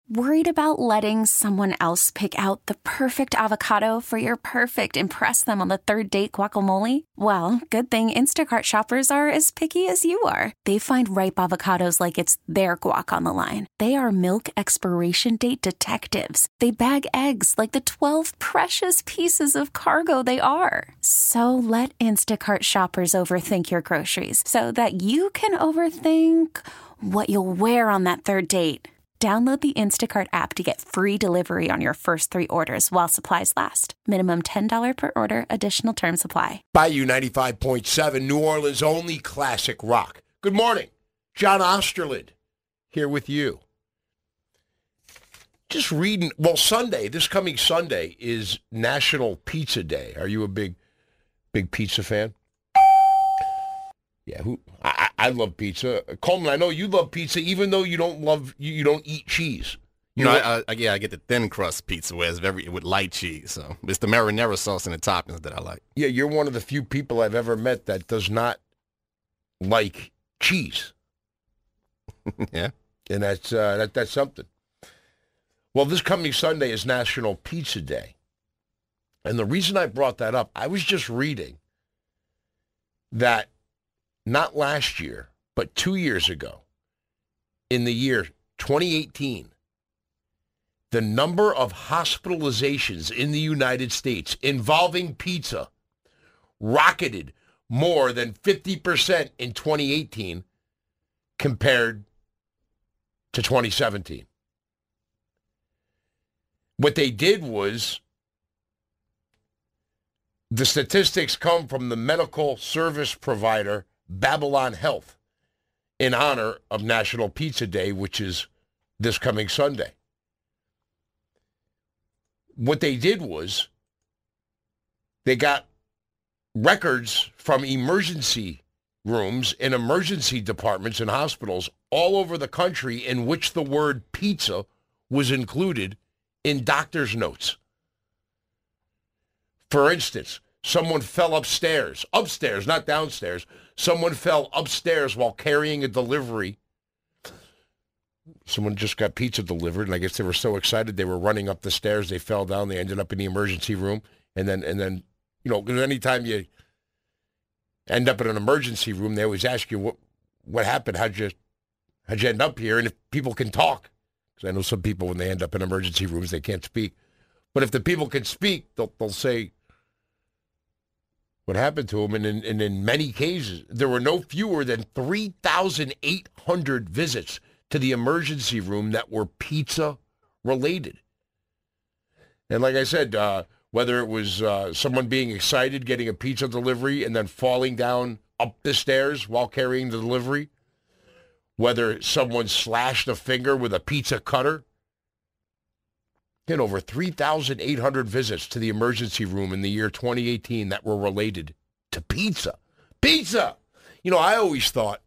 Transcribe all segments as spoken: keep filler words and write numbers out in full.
Worried about letting someone else pick out the perfect avocado for your perfect impress them on the third date guacamole? Well, good thing Instacart shoppers are as picky as you are. They find ripe avocados like it's their guac on the line. They are milk expiration date detectives. They bag eggs like the twelve precious pieces of cargo they are. So let Instacart shoppers overthink your groceries so that you can overthink what you'll wear on that third date. Download the Instacart app to get free delivery on your first three orders while supplies last. Minimum ten dollars per order. Additional terms apply. Bayou ninety-five point seven, New Orleans' only classic rock. Good morning. John Osterland here with you. Just reading, well, Sunday, this coming Sunday is National Pizza Day. Are you a big, big pizza fan? Yeah, who? I, I love pizza. Coleman, I know you love pizza, even though you don't love you, you don't eat cheese. You know, I, I, yeah, I get the thin crust pizza where it's very with light cheese. So it's the marinara sauce and the toppings that I like. Yeah, you're one of the few people I've ever met that does not like cheese. Yeah, and that's uh, that that's something. Well, this coming Sunday is National Pizza Day, and the reason I brought that up, I was just reading that. Not last year, but two years ago, in the year twenty eighteen, the number of hospitalizations in the United States involving pizza rocketed more than fifty percent in twenty eighteen compared to twenty seventeen. What they did was, the statistics come from the medical service provider Babylon Health in honor of National Pizza Day, which is this coming Sunday. What they did was they got records from emergency rooms and emergency departments in hospitals all over the country in which the word pizza was included in doctor's notes. For instance, someone fell upstairs, upstairs, not downstairs. Someone fell upstairs while carrying a delivery. Someone just got pizza delivered, and I guess they were so excited they were running up the stairs. They fell down. They ended up in the emergency room. And then, and then, you know, because anytime you end up in an emergency room, they always ask you, what what happened? How'd you, how'd you end up here? And if people can talk, because I know some people, when they end up in emergency rooms, they can't speak. But if the people can speak, they'll, they'll say what happened to him, and in, and in many cases, there were no fewer than three thousand eight hundred visits to the emergency room that were pizza-related. And like I said, uh, whether it was uh, someone being excited, getting a pizza delivery, and then falling down up the stairs while carrying the delivery, whether someone slashed a finger with a pizza cutter, had over three thousand eight hundred visits to the emergency room in the year twenty eighteen that were related to pizza. Pizza! You know, I always thought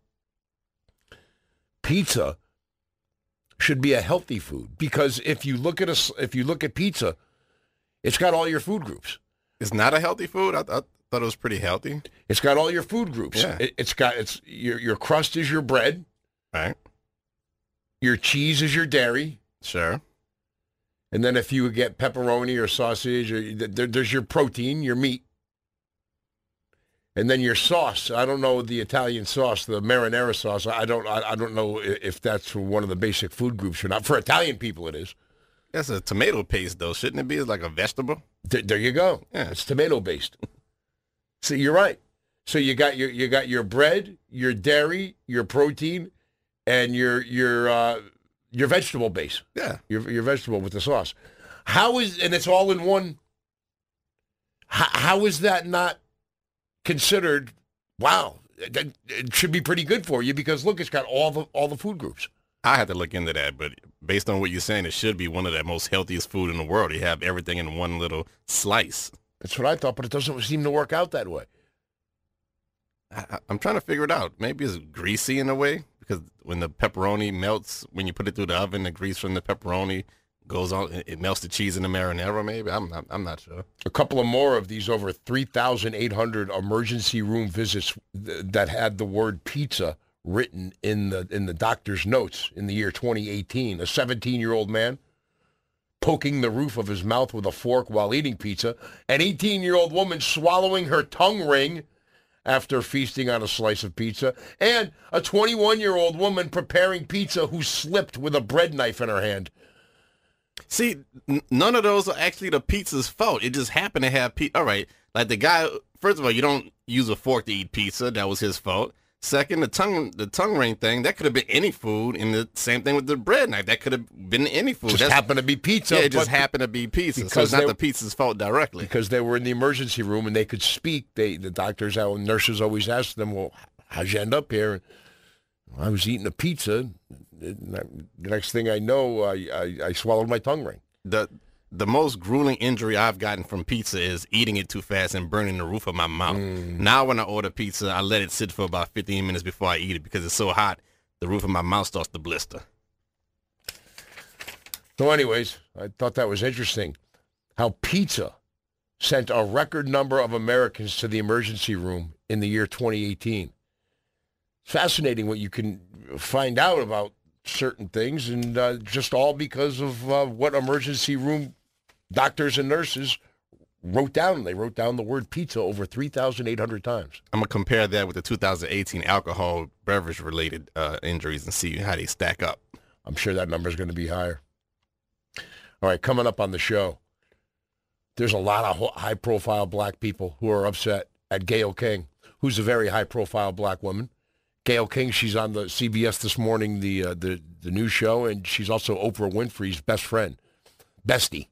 pizza should be a healthy food, because if you look at a, if you look at pizza, it's got all your food groups. It's not a healthy food? I, I thought it was pretty healthy. It's got all your food groups. Yeah. It, it's got it's your your crust is your bread. Right. Your cheese is your dairy. Sure. And then if you get pepperoni or sausage, or there, there's your protein, your meat. And then your sauce. I don't know the Italian sauce, the marinara sauce. I don't. I, I don't know if that's one of the basic food groups or not. For Italian people, it is. That's a tomato paste, though. Shouldn't it be? It's like a vegetable. Th- there you go. Yeah. It's tomato based. So you're right. So you got your you got your bread, your dairy, your protein, and your your uh, your vegetable base. Yeah. Your your vegetable with the sauce. How is and it's all in one. How, how is that not considered? Wow, it, it should be pretty good for you, because look, it's got all the all the food groups. I had to look into that, but based on what you're saying, it should be one of the most healthiest food in the world. You have everything in one little slice. That's what I thought, but it doesn't seem to work out that way. I, I'm trying to figure it out. Maybe it's greasy in a way, because when the pepperoni melts, when you put it through the oven, the grease from the pepperoni goes on, it melts the cheese in the marinara, maybe. I'm not, I'm not sure. A couple of more of these over three thousand eight hundred emergency room visits th- that had the word pizza written in the in the doctor's notes in the year twenty eighteen. A seventeen-year-old man poking the roof of his mouth with a fork while eating pizza. An eighteen-year-old woman swallowing her tongue ring after feasting on a slice of pizza. And a twenty-one-year-old woman preparing pizza who slipped with a bread knife in her hand. See, n- none of those are actually the pizza's fault. It just happened to have pizza. All right, like the guy, first of all, you don't use a fork to eat pizza. That was his fault. Second, the tongue the tongue ring thing, that could have been any food. And the same thing with the bread knife. That could have been any food. Just That's, happened to be pizza. Yeah, it just happened to be pizza. So it's not they, the pizza's fault directly. Because they were in the emergency room and they could speak. They The doctors and nurses always asked them, well, how'd you end up here? I was eating a pizza. The next thing I know, I, I, I swallowed my tongue ring. The the most grueling injury I've gotten from pizza is eating it too fast and burning the roof of my mouth. Mm. Now when I order pizza, I let it sit for about fifteen minutes before I eat it because it's so hot, the roof of my mouth starts to blister. So anyways, I thought that was interesting how pizza sent a record number of Americans to the emergency room in the year twenty eighteen. Fascinating what you can find out about certain things, and uh, just all because of uh, what emergency room doctors and nurses wrote down. They wrote down the word pizza over three thousand eight hundred times. I'm going to compare that with the two thousand eighteen alcohol beverage-related uh, injuries and see how they stack up. I'm sure that number is going to be higher. All right, coming up on the show, there's a lot of high-profile black people who are upset at Gayle King, who's a very high-profile black woman. Gayle King, she's on the C B S This Morning, the uh, the the news show, and she's also Oprah Winfrey's best friend, bestie.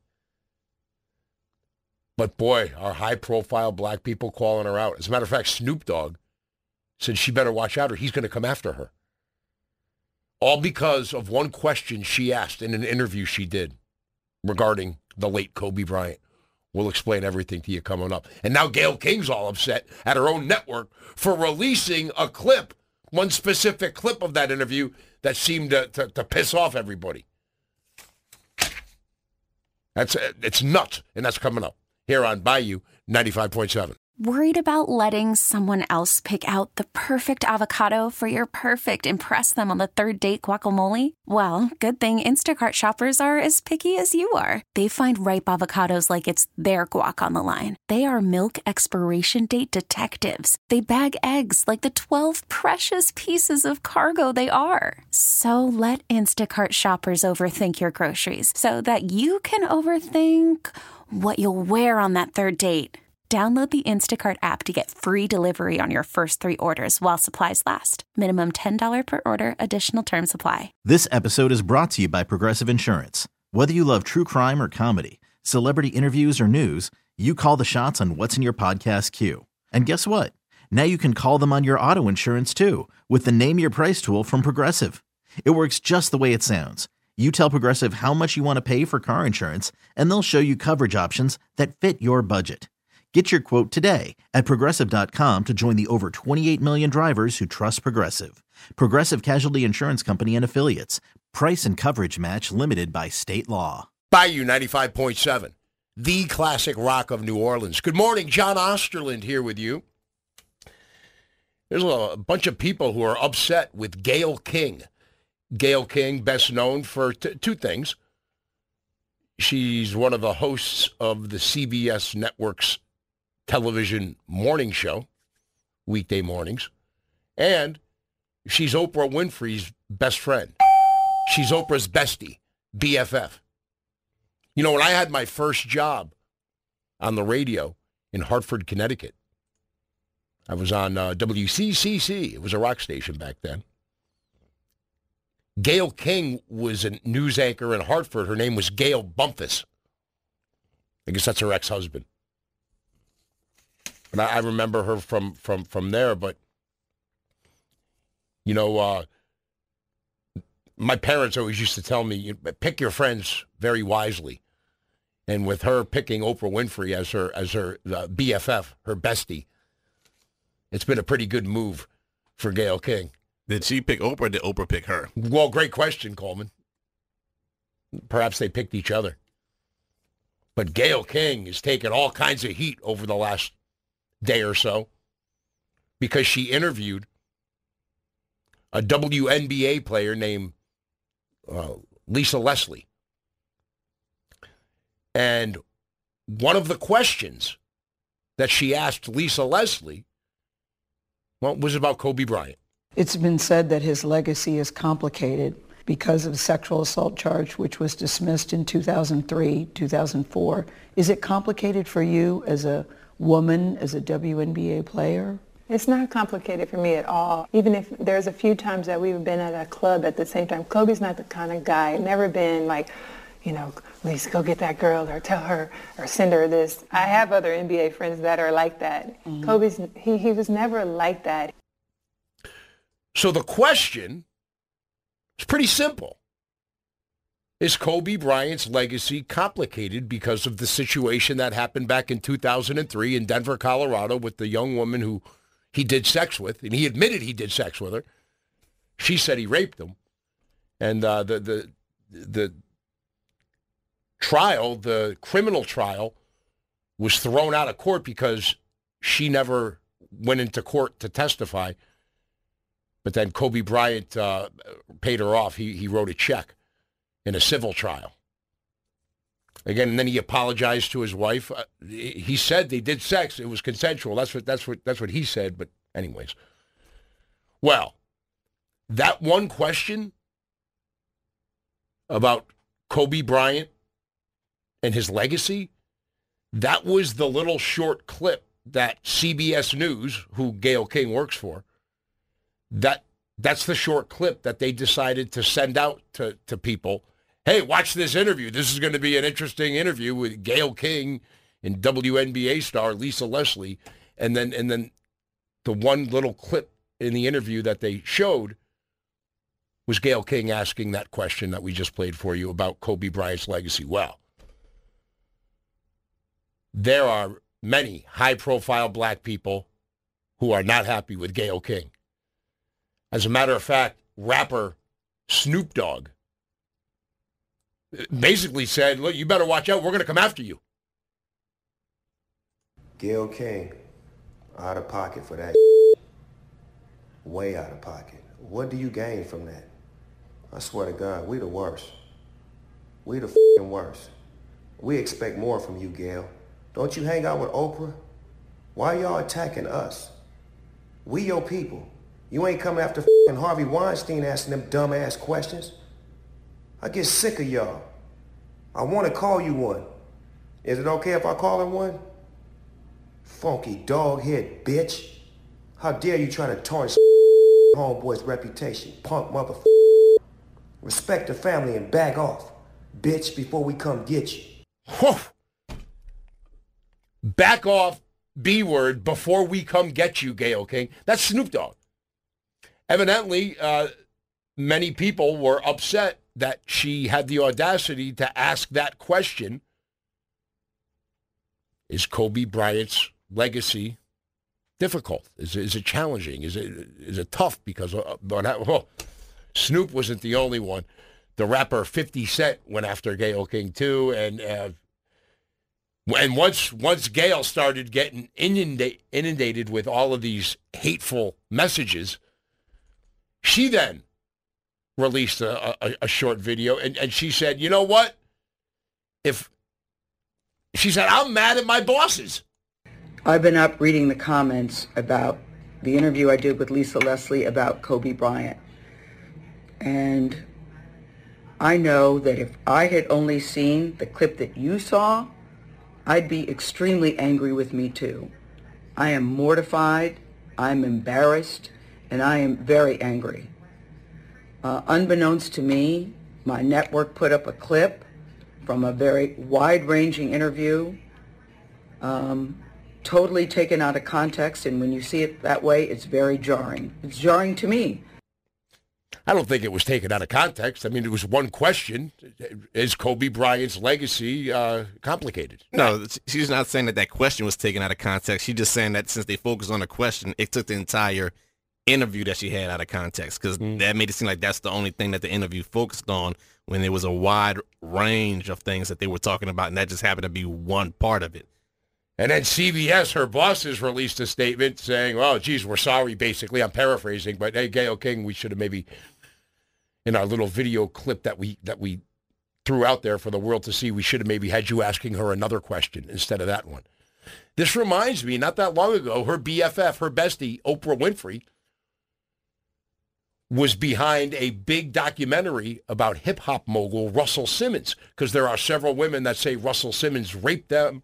But boy, our high-profile black people calling her out. As a matter of fact, Snoop Dogg said she better watch out or he's going to come after her. All because of one question she asked in an interview she did regarding the late Kobe Bryant. We'll explain everything to you coming up. And now Gayle King's all upset at her own network for releasing a clip, one specific clip of that interview that seemed to, to, to piss off everybody. That's It's nuts, and that's coming up here on Bayou ninety-five point seven. Worried about letting someone else pick out the perfect avocado for your perfect impress them on the third date guacamole? Well, good thing Instacart shoppers are as picky as you are. They find ripe avocados like it's their guac on the line. They are milk expiration date detectives. They bag eggs like the twelve precious pieces of cargo they are. So let Instacart shoppers overthink your groceries so that you can overthink what you'll wear on that third date. Download the Instacart app to get free delivery on your first three orders while supplies last. Minimum ten dollars per order. Additional terms apply. This episode is brought to you by Progressive Insurance. Whether you love true crime or comedy, celebrity interviews or news, you call the shots on what's in your podcast queue. And guess what? Now you can call them on your auto insurance too with the Name Your Price tool from Progressive. It works just the way it sounds. You tell Progressive how much you want to pay for car insurance, and they'll show you coverage options that fit your budget. Get your quote today at Progressive dot com to join the over twenty-eight million drivers who trust Progressive. Progressive Casualty Insurance Company and Affiliates. Price and coverage match limited by state law. Bayou ninety-five point seven, the classic rock of New Orleans. Good morning, John Osterland here with you. There's a bunch of people who are upset with Gayle King. Gayle King, best known for t- two things. She's one of the hosts of the C B S Network's television morning show, weekday mornings, and she's Oprah Winfrey's best friend. She's Oprah's bestie, B F F. You know, when I had my first job on the radio in Hartford, Connecticut, I was on uh, W C C C. It was a rock station back then. Gayle King was a news anchor in Hartford. Her name was Gail Bumpus. I guess that's her ex-husband. And I, I remember her from, from, from there, but, you know, uh, my parents always used to tell me, you, pick your friends very wisely. And with her picking Oprah Winfrey as her as her uh, B F F, her bestie, it's been a pretty good move for Gayle King. Did she pick Oprah or did Oprah pick her? Well, great question, Coleman. Perhaps they picked each other. But Gayle King has taken all kinds of heat over the last day or so because she interviewed a W N B A player named uh, Lisa Leslie. And one of the questions that she asked Lisa Leslie, well, was about Kobe Bryant. It's been said that his legacy is complicated because of the sexual assault charge, which was dismissed in two thousand three, two thousand four. Is it complicated for you as a woman, as a W N B A player? It's not complicated for me at all. Even if there's a few times that we've been at a club at the same time, Kobe's not the kind of guy, never been like, you know, Lisa, go get that girl or tell her or send her this. I have other N B A friends that are like that. Mm-hmm. Kobe's, he, he was never like that. So the question is pretty simple. Is Kobe Bryant's legacy complicated because of the situation that happened back in two thousand three in Denver, Colorado with the young woman who he did sex with, and he admitted he did sex with her. She said he raped him. And uh, the, the, the trial, the criminal trial, was thrown out of court because she never went into court to testify. But then Kobe Bryant uh, paid her off. He, he wrote a check in a civil trial. Again, and then he apologized to his wife. Uh, he said they did sex. It was consensual. That's what that's what that's what he said. But anyways, well, that one question about Kobe Bryant and his legacy, that was the little short clip that C B S News, who Gayle King works for, that that's the short clip that they decided to send out to, to people. Hey, watch this interview. This is going to be an interesting interview with Gayle King and W N B A star Lisa Leslie. And then and then the one little clip in the interview that they showed was Gayle King asking that question that we just played for you about Kobe Bryant's legacy. Well, there are many high-profile black people who are not happy with Gayle King. As a matter of fact, rapper Snoop Dogg basically said, look, you better watch out. We're going to come after you. Gayle King, out of pocket for that. Way out of pocket. What do you gain from that? I swear to God, we the worst. We the f***ing worst. We expect more from you, Gayle. Don't you hang out with Oprah? Why y'all attacking us? We your people. You ain't coming after f***ing Harvey Weinstein asking them dumb-ass questions. I get sick of y'all. I want to call you one. Is it okay if I call her one? Funky dog-head bitch. How dare you try to tarnish homeboy's reputation, punk motherfucker. Respect the family and back off, bitch, before we come get you. Whew. Back off, B-word, before we come get you, Gayle King. That's Snoop Dogg. Evidently, uh, many people were upset that she had the audacity to ask that question. Is Kobe Bryant's legacy difficult? Is it, is it challenging? Is it is it tough? Because uh, well, Snoop wasn't the only one. The rapper fifty Cent went after Gayle King too, and uh, and once once Gayle started getting inundate, inundated with all of these hateful messages, she then released a, a, a short video, and, and she said, you know what? If she said, I'm mad at my bosses. I've been up reading the comments about the interview I did with Lisa Leslie about Kobe Bryant. And I know that if I had only seen the clip that you saw, I'd be extremely angry with me too. I am mortified, I'm embarrassed, and I am very angry. Uh, unbeknownst to me, my network put up a clip from a very wide-ranging interview, um, totally taken out of context, and when you see it that way, it's very jarring. It's jarring to me. I don't think it was taken out of context. I mean, it was one question. Is Kobe Bryant's legacy uh, complicated? No, she's not saying that that question was taken out of context. She's just saying that since they focused on the question, it took the entire interview that she had out of context, because mm. that made it seem like that's the only thing that the interview focused on, when there was a wide range of things that they were talking about, and that just happened to be one part of it. And then C B S, her bosses, released a statement saying, well, geez, we're sorry, basically. I'm paraphrasing, but hey, Gayle King, we should have maybe, in our little video clip that we that we threw out there for the world to see, we should have maybe had you asking her another question instead of that one. This reminds me, not that long ago, her B F F, her bestie, Oprah Winfrey, was behind a big documentary about hip-hop mogul Russell Simmons, because there are several women that say Russell Simmons raped them.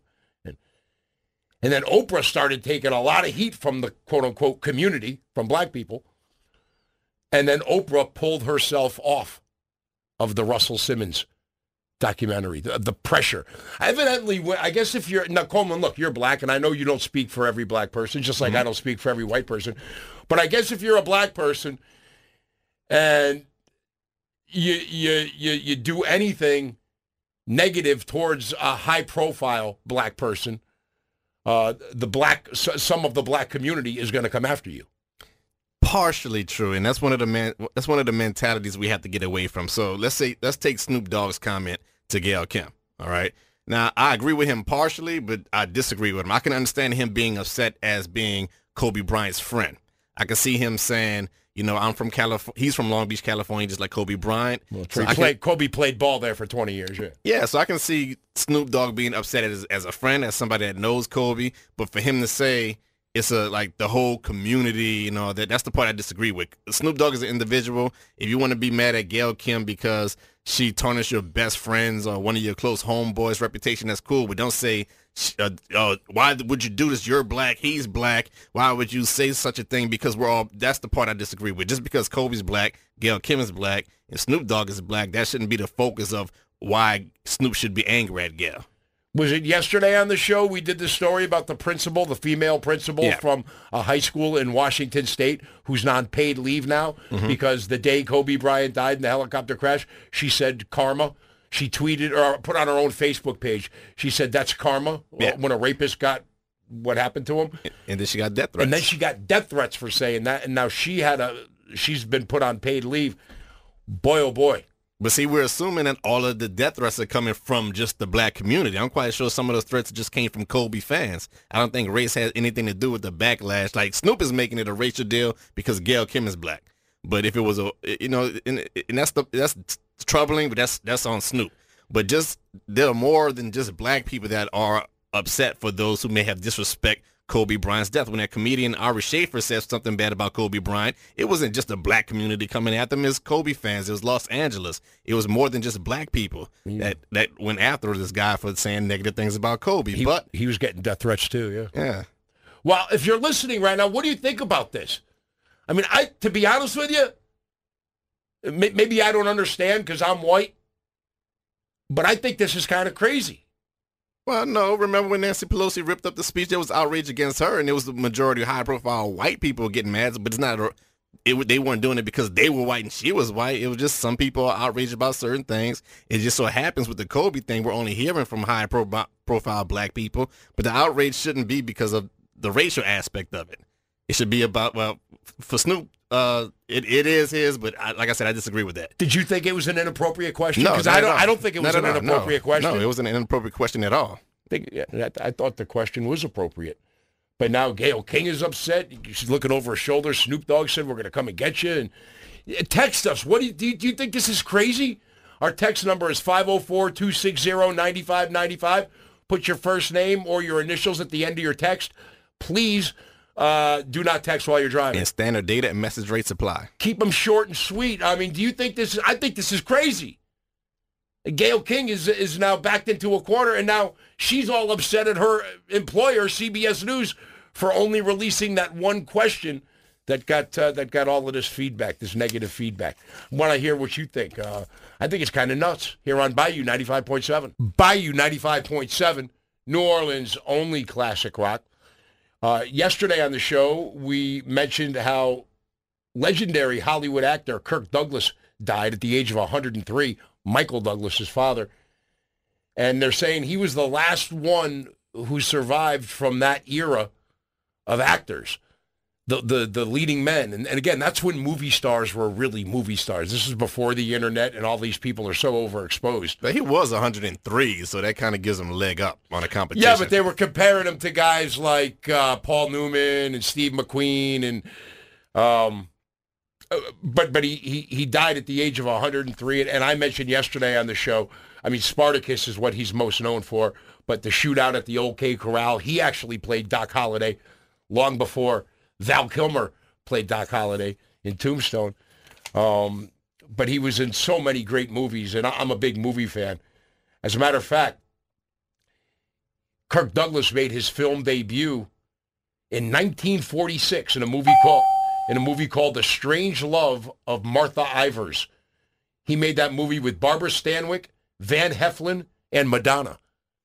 And then Oprah started taking a lot of heat from the quote-unquote community, from black people. And then Oprah pulled herself off of the Russell Simmons documentary, the, the pressure. Evidently, I guess if you're, now Coleman, look, you're black, and I know you don't speak for every black person, just like mm-hmm. I don't speak for every white person. But I guess if you're a black person and you you you, you do anything negative towards a high-profile black person, Uh, the black, some of the black community is going to come after you. Partially true, and that's one of the man, that's one of the mentalities we have to get away from. So let's say let's take Snoop Dogg's comment to Gayle Kim. All right, now I agree with him partially, but I disagree with him. I can understand him being upset as being Kobe Bryant's friend. I can see him saying, you know, I'm from California. He's from Long Beach, California, just like Kobe Bryant. Well, so played, can, Kobe played ball there for twenty years, yeah. Yeah, so I can see Snoop Dogg being upset as, as a friend, as somebody that knows Kobe. But for him to say it's a like the whole community, you know, that that's the part I disagree with. Snoop Dogg is an individual. If you want to be mad at Gayle Kim because she tarnished your best friends or one of your close homeboys' reputation, that's cool. But don't say, uh, uh, why would you do this? You're black. He's black. Why would you say such a thing? Because we're all, that's the part I disagree with. Just because Kobe's black, Gayle Kim is black, and Snoop Dogg is black, that shouldn't be the focus of why Snoop should be angry at Gayle. Was it yesterday on the show we did the story about the principal, the female principal yeah. from a high school in Washington State who's on paid leave now mm-hmm. because the day Kobe Bryant died in the helicopter crash, she said karma. She tweeted or put on her own Facebook page. She said that's karma yeah. when a rapist got what happened to him. And then she got death threats. And then she got death threats for saying that. And now she had a, she's been put on paid leave. Boy, oh boy. But see, we're assuming that all of the death threats are coming from just the black community. I'm quite sure some of those threats just came from Kobe fans. I don't think race has anything to do with the backlash. Like, Snoop is making it a racial deal because Gayle Kim is black. But if it was a, you know, and, and that's the that's troubling, but that's that's on Snoop. But just, there are more than just black people that are upset for those who may have disrespect Kobe Bryant's death. When that comedian Ari Shafer said something bad about Kobe Bryant, it wasn't just a black community coming at them. It was Kobe fans. It was Los Angeles. It was more than just black people yeah. that, that went after this guy for saying negative things about Kobe. He, but he was getting death threats too, yeah. Yeah. Well, if you're listening right now, what do you think about this? I mean, I to be honest with you, maybe I don't understand because I'm white, but I think this is kind of crazy. Well, no. Remember when Nancy Pelosi ripped up the speech? There was outrage against her, and it was the majority of high-profile white people getting mad. But it's not. A, it they weren't doing it because they were white and she was white. It was just some people are outraged about certain things. It just so happens with the Kobe thing, we're only hearing from high-profile black people. But the outrage shouldn't be because of the racial aspect of it. It should be about, well, for Snoop, uh, it, it is his, but I, like I said, I disagree with that. Did you think it was an inappropriate question? No, because I don't. I don't think it was an inappropriate no, question. No, it wasn't an inappropriate question at all. I, think, yeah, I thought the question was appropriate, but now Gayle King is upset. She's looking over her shoulder. Snoop Dogg said, "We're going to come and get you." And text us. What do you, do you do? You think this is crazy? Our text number is five oh four, two six zero, nine five nine five. Put your first name or your initials at the end of your text, please. Uh, do not text while you're driving. And standard data and message rate supply. Keep them short and sweet. I mean, do you think this is, I think this is crazy. Gayle King is is now backed into a corner, and now she's all upset at her employer, C B S News, for only releasing that one question that got uh, that got all of this feedback, this negative feedback. I want to hear what you think. Uh, I think it's kind of nuts here on Bayou ninety-five point seven. Bayou ninety-five point seven, New Orleans' only classic rock. Uh, yesterday on the show, we mentioned how legendary Hollywood actor Kirk Douglas died at the age of one hundred three, Michael Douglas' father. And they're saying he was the last one who survived from that era of actors. the the the leading men. And, and again, that's when movie stars were really movie stars. This is before the internet and all these people are so overexposed. But he was one hundred three, so that kind of gives him a leg up on a competition. Yeah, but they were comparing him to guys like uh, Paul Newman and Steve McQueen. and um, But but he, he, he died at the age of one hundred three. And I mentioned yesterday on the show, I mean, Spartacus is what he's most known for. But the shootout at the OK Corral, he actually played Doc Holliday long before Val Kilmer played Doc Holliday in Tombstone. Um, but he was in so many great movies, and I'm a big movie fan. As a matter of fact, Kirk Douglas made his film debut in nineteen forty-six in a movie called in a movie called The Strange Love of Martha Ivers. He made that movie with Barbara Stanwyck, Van Heflin, and Madonna.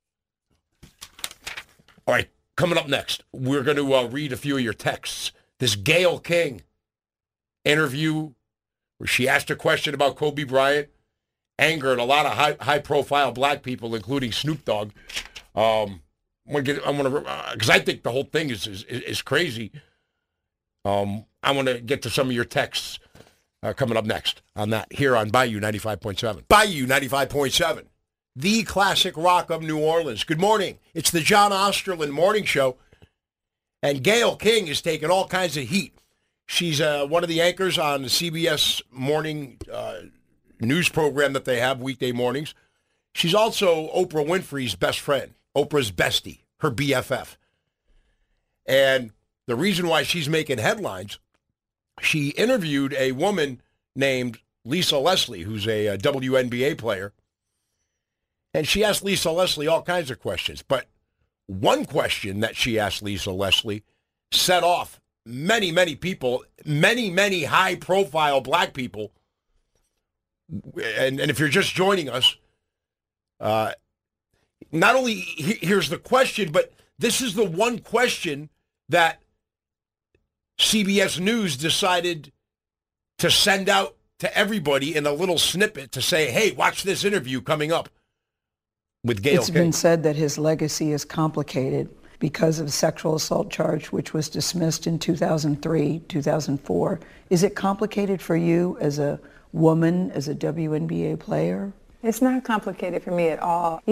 All right, coming up next, we're going to uh, read a few of your texts. This Gayle King interview where she asked a question about Kobe Bryant angered a lot of high, high-profile black people, including Snoop Dogg. Um, I'm gonna get, I want to, because I think the whole thing is is, is crazy. Um, I want to get to some of your texts uh, coming up next on that here on Bayou ninety-five point seven. Bayou ninety-five point seven. The classic rock of New Orleans. Good morning. It's the John Osterland Morning Show. And Gayle King is taking all kinds of heat. She's uh, one of the anchors on the C B S morning uh, news program that they have weekday mornings. She's also Oprah Winfrey's best friend, Oprah's bestie, her B F F. And the reason why she's making headlines, she interviewed a woman named Lisa Leslie, who's a, a W N B A player. And she asked Lisa Leslie all kinds of questions. But one question that she asked Lisa Leslie set off many, many people, many, many high-profile black people. And, and if you're just joining us, uh, not only he, here's the question, but this is the one question that C B S News decided to send out to everybody in a little snippet to say, hey, watch this interview coming up with Gayle It's King. been said that his legacy is complicated because of a sexual assault charge, which was dismissed in two thousand three, two thousand four. Is it complicated for you as a woman, as a W N B A player? It's not complicated for me at all.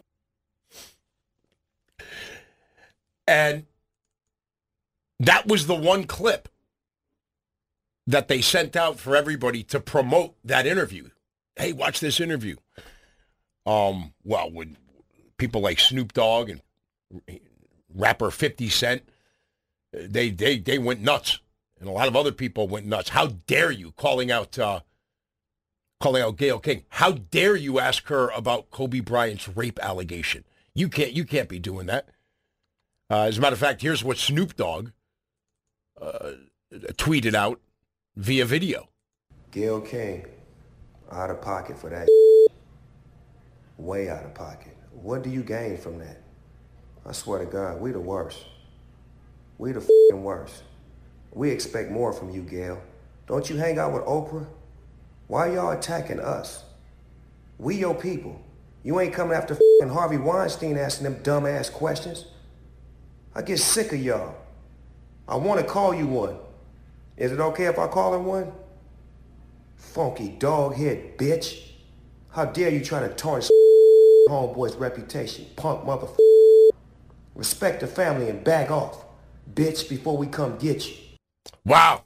And that was the one clip that they sent out for everybody to promote that interview. Hey, watch this interview. Um, well, when people like Snoop Dogg and rapper fifty Cent, they they they went nuts, and a lot of other people went nuts. How dare you calling out uh, calling out Gayle King? How dare you ask her about Kobe Bryant's rape allegation? You can't you can't be doing that. Uh, as a matter of fact, here's what Snoop Dogg uh, tweeted out via video. Gayle King, out of pocket for that. Way out of pocket. What do you gain from that? I swear to God, we the worst. We the f***ing worst. We expect more from you, Gayle. Don't you hang out with Oprah? Why y'all attacking us? We your people. You ain't coming after f***ing Harvey Weinstein asking them dumb-ass questions. I get sick of y'all. I want to call you one. Is it okay if I call her one? Funky dog-head bitch. How dare you try to tarnish homeboy's reputation, punk motherfucker. Respect the family and back off, bitch, before we come get you. Wow.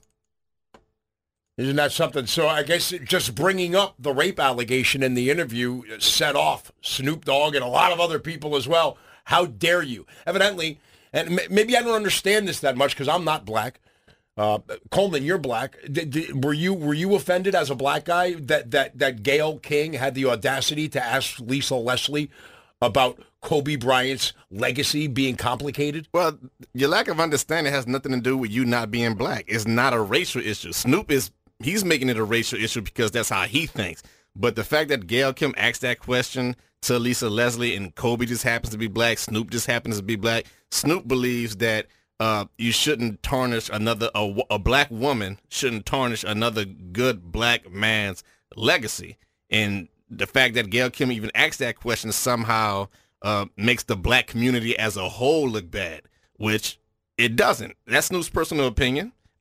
Isn't that something? So I guess just bringing up the rape allegation in the interview set off Snoop Dogg and a lot of other people as well. How dare you? Evidently, and maybe I don't understand this that much because I'm not black. Uh, Coleman, you're black. Did, did, were you were you offended as a black guy that that that Gayle King had the audacity to ask Lisa Leslie about Kobe Bryant's legacy being complicated? Well, your lack of understanding has nothing to do with you not being black. It's not a racial issue. Snoop is he's making it a racial issue because that's how he thinks. But the fact that Gayle King asked that question to Lisa Leslie and Kobe just happens to be black, Snoop just happens to be black. Snoop believes that Uh, you shouldn't tarnish another, a, a black woman shouldn't tarnish another good black man's legacy. And the fact that Gayle King even asked that question somehow uh, makes the black community as a whole look bad, which it doesn't. That's Snoop's personal opinion.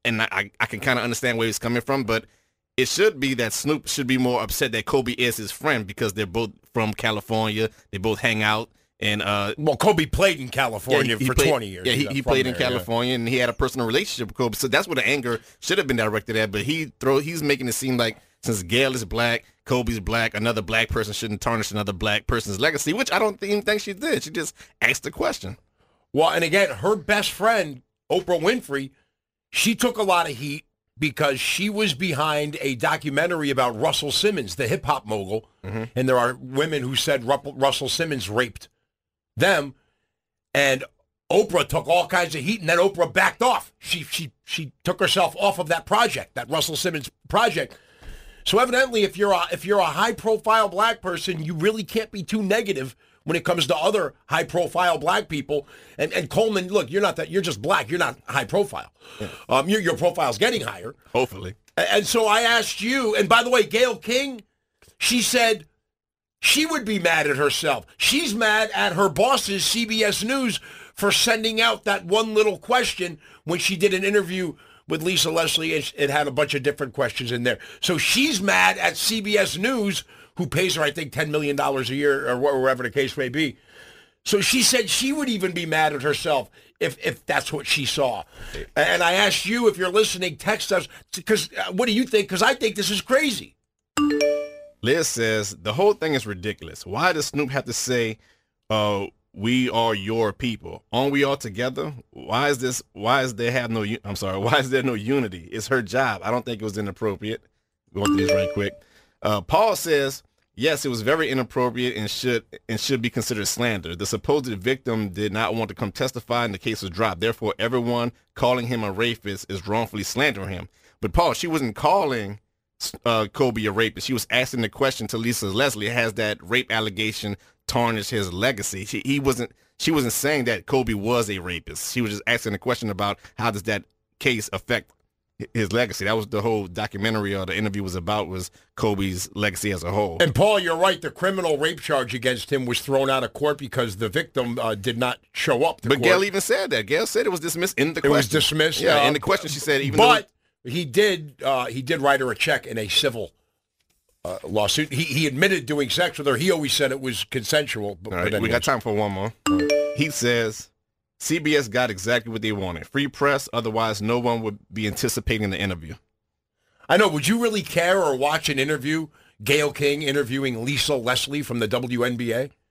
and I, I can kind of understand where he's coming from, but it should be that Snoop should be more upset that Kobe is his friend because they're both from California. They both hang out. And uh, well, Kobe played in California yeah, he, he for played, twenty years. Yeah, he, he played in there, California, yeah. and he had a personal relationship with Kobe. So that's where the anger should have been directed at. But he throw he's making it seem like since Gail is black, Kobe's black, another black person shouldn't tarnish another black person's legacy, which I don't even think she did. She just asked the question. Well, and again, her best friend, Oprah Winfrey, she took a lot of heat because she was behind a documentary about Russell Simmons, the hip-hop mogul. Mm-hmm. And there are women who said Russell Simmons raped them, and Oprah took all kinds of heat, and then Oprah backed off. She she she took herself off of that project, that Russell Simmons project. So evidently, if you're a, if you're a high-profile black person, you really can't be too negative when it comes to other high-profile black people. And and Coleman, look, you're not that. You're just black. You're not high-profile. Yeah. Um, your your profile's getting higher. Hopefully. And, and so I asked you, and by the way, Gayle King, she said she would be mad at herself. She's mad at her bosses, C B S News, for sending out that one little question when she did an interview with Lisa Leslie. It, it had a bunch of different questions in there. So she's mad at C B S News, who pays her, I think, ten million dollars a year, or wherever the case may be. So she said she would even be mad at herself if if that's what she saw. And I asked you, if you're listening, text us, because uh, what do you think? Because I think this is crazy. Liz says, the whole thing is ridiculous. Why does Snoop have to say, uh, we are your people? Aren't we all together? Why is this, why is there have no, I'm sorry, why is there no unity? It's her job. I don't think it was inappropriate. Going through these right quick. Uh, Paul says, yes, it was very inappropriate and should and should be considered slander. The supposed victim did not want to come testify and the case was dropped. Therefore, everyone calling him a rapist is wrongfully slandering him. But Paul, she wasn't calling Uh, Kobe a rapist. She was asking the question to Lisa Leslie, has that rape allegation tarnished his legacy? She, he wasn't, she wasn't saying that Kobe was a rapist. She was just asking the question about how does that case affect his legacy. That was the whole documentary or the interview was about, was Kobe's legacy as a whole. And Paul, you're right. The criminal rape charge against him was thrown out of court because the victim uh, did not show up to but court. Gail even said that. Gail said it was dismissed in the it question. It was dismissed. Yeah, uh, in the question she said even but, though... He did. Uh, he did write her a check in a civil uh, lawsuit. He he admitted doing sex with her. He always said it was consensual. But, All right, but we got time for one more. He says C B S got exactly what they wanted: free press. Otherwise, no one would be anticipating the interview. I know. Would you really care or watch an interview? Gayle King interviewing Lisa Leslie from the W N B A.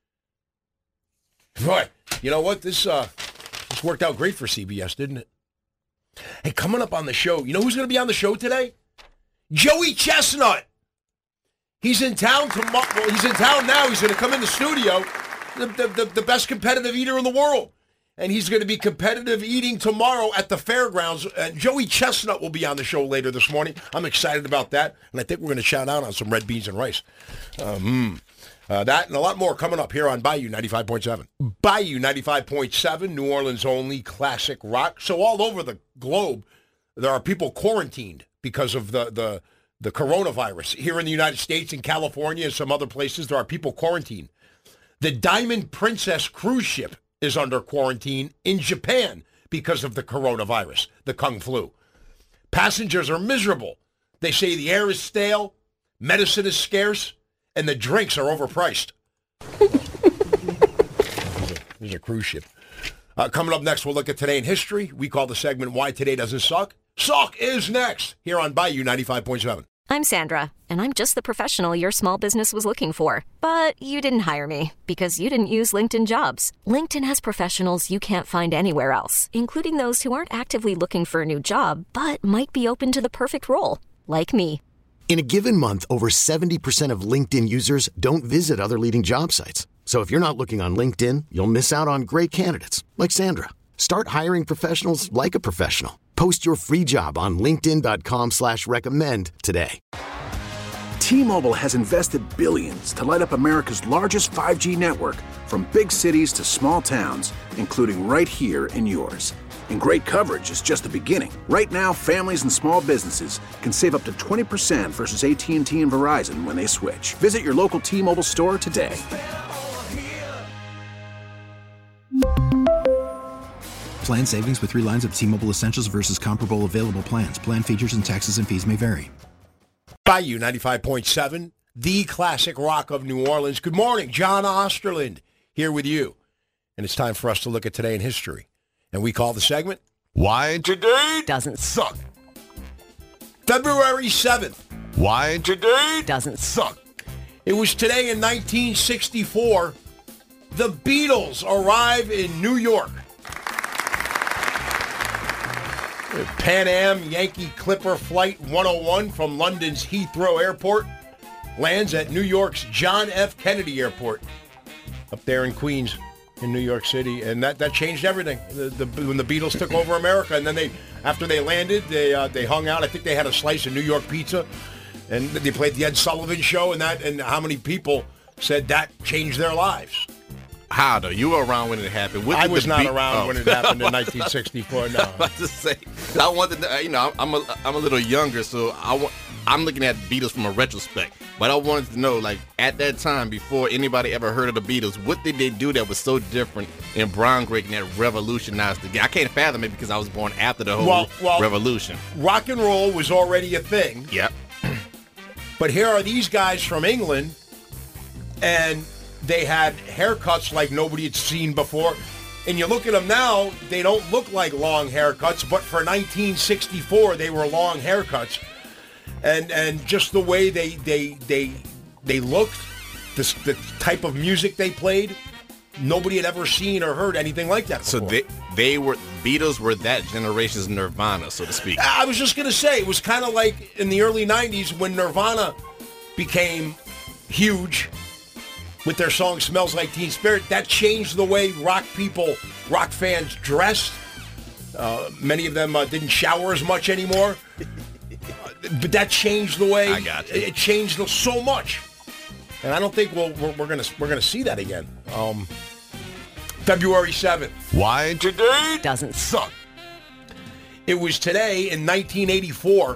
Boy, you know what? This uh, this worked out great for C B S, didn't it? Hey, coming up on the show, you know who's going to be on the show today? Joey Chestnut. He's in town tomorrow. Well, he's in town now. He's going to come in the studio, the, the, the, the best competitive eater in the world. And he's going to be competitive eating tomorrow at the fairgrounds. Uh, Joey Chestnut will be on the show later this morning. I'm excited about that. And I think we're going to shout out on some red beans and rice. Um, uh, that and a lot more coming up here on Bayou ninety-five point seven. Bayou ninety-five point seven, New Orleans only classic rock. So all over the globe, there are people quarantined because of the, the, the coronavirus. Here in the United States, in California, and some other places, there are people quarantined. The Diamond Princess cruise ship is under quarantine in Japan because of the coronavirus, the Kung Flu. Passengers are miserable. They say the air is stale, medicine is scarce, and the drinks are overpriced. There's a cruise ship. Uh, coming up next, we'll look at Today in History. We call the segment Why Today Doesn't Suck. Suck is next here on Bayou ninety-five point seven. I'm Sandra, and I'm just the professional your small business was looking for. But you didn't hire me because you didn't use LinkedIn Jobs. LinkedIn has professionals you can't find anywhere else, including those who aren't actively looking for a new job, but might be open to the perfect role, like me. In a given month, over seventy percent of LinkedIn users don't visit other leading job sites. So if you're not looking on LinkedIn, you'll miss out on great candidates like Sandra. Start hiring professionals like a professional. Post your free job on linkedin dot com slash recommend today. T-Mobile has invested billions to light up America's largest five G network, from big cities to small towns, including right here in yours. And great coverage is just the beginning. Right now, families and small businesses can save up to twenty percent versus A T and T and Verizon when they switch. Visit your local T-Mobile store today. Plan savings with three lines of T-Mobile Essentials versus comparable available plans. Plan features and taxes and fees may vary. Bayou ninety-five point seven, the classic rock of New Orleans. Good morning. John Osterland here with you. And it's time for us to look at today in history. And we call the segment, Why Today Doesn't Suck. February seventh. Why Today Doesn't Suck. It was today in nineteen sixty-four, the Beatles arrive in New York. Pan Am Yankee Clipper Flight one oh one from London's Heathrow Airport lands at New York's John F. Kennedy Airport up there in Queens in New York City, and that, that changed everything. The, the, when the Beatles took over America, and then they, after they landed, they uh, they hung out. I think they had a slice of New York pizza, and they played the Ed Sullivan Show, and that, and how many people said that changed their lives. How though? You were around when it happened. What I did was the not Be- around oh. when it happened in nineteen sixty-four. No, I was about to say, I wanted to, you know, I'm a, I'm a little younger, so I want, I'm looking at Beatles from a retrospect. But I wanted to know, like, at that time, before anybody ever heard of the Beatles, what did they do that was so different and groundbreaking that revolutionized the game? I can't fathom it because I was born after the whole well, well, revolution. Rock and roll was already a thing. Yep. But here are these guys from England, and they had haircuts like nobody had seen before. And you look at them now, they don't look like long haircuts, but for nineteen sixty-four, they were long haircuts. And and just the way they they they they looked, the, the type of music they played, nobody had ever seen or heard anything like that before. So they they were Beatles were that generation's Nirvana, so to speak. I was just gonna say, it was kind of like in the early nineties when Nirvana became huge with their song Smells Like Teen Spirit. That changed the way rock people, rock fans dressed. Uh, many of them uh, didn't shower as much anymore. But that changed the way. I got you. It changed so much, and I don't think we'll, we're, we're gonna we're gonna see that again. Um, February seventh. Why Today Doesn't suck. It was today in nineteen eighty-four.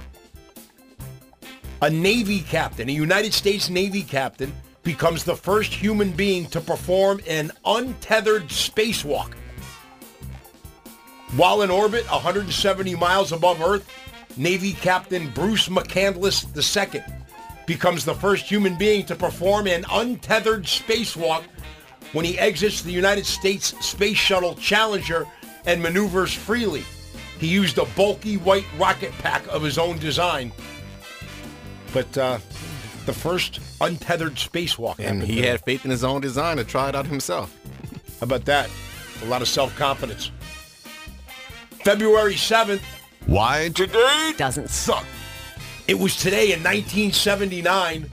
A Navy captain, a United States Navy captain, becomes the first human being to perform an untethered spacewalk. While in orbit, one hundred seventy miles above Earth, Navy Captain Bruce McCandless the Second becomes the first human being to perform an untethered spacewalk when he exits the United States Space Shuttle Challenger and maneuvers freely. He used a bulky white rocket pack of his own design. But uh, the first untethered spacewalk. And he had faith in his own design to try it out himself. How about that? A lot of self-confidence. February seventh. Why Today Doesn't suck. It was today in nineteen seventy-nine.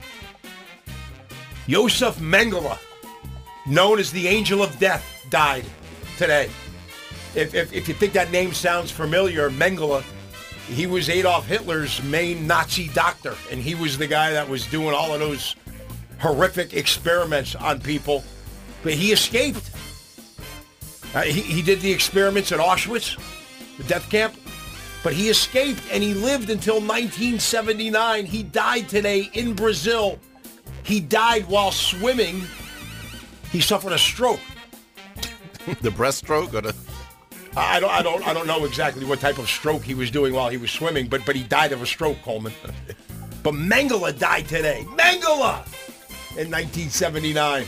Josef Mengele, known as the Angel of Death, died today. If, if, if you think that name sounds familiar, Mengele, he was Adolf Hitler's main Nazi doctor, and he was the guy that was doing all of those horrific experiments on people. But he escaped. Uh, he, he did the experiments at Auschwitz, the death camp. But he escaped, and he lived until nineteen seventy-nine. He died today in Brazil. He died while swimming. He suffered a stroke. The breaststroke or the... I don't, I don't, I don't know exactly what type of stroke he was doing while he was swimming, but but he died of a stroke, Coleman. But Mengele died today. Mengele! In nineteen seventy-nine.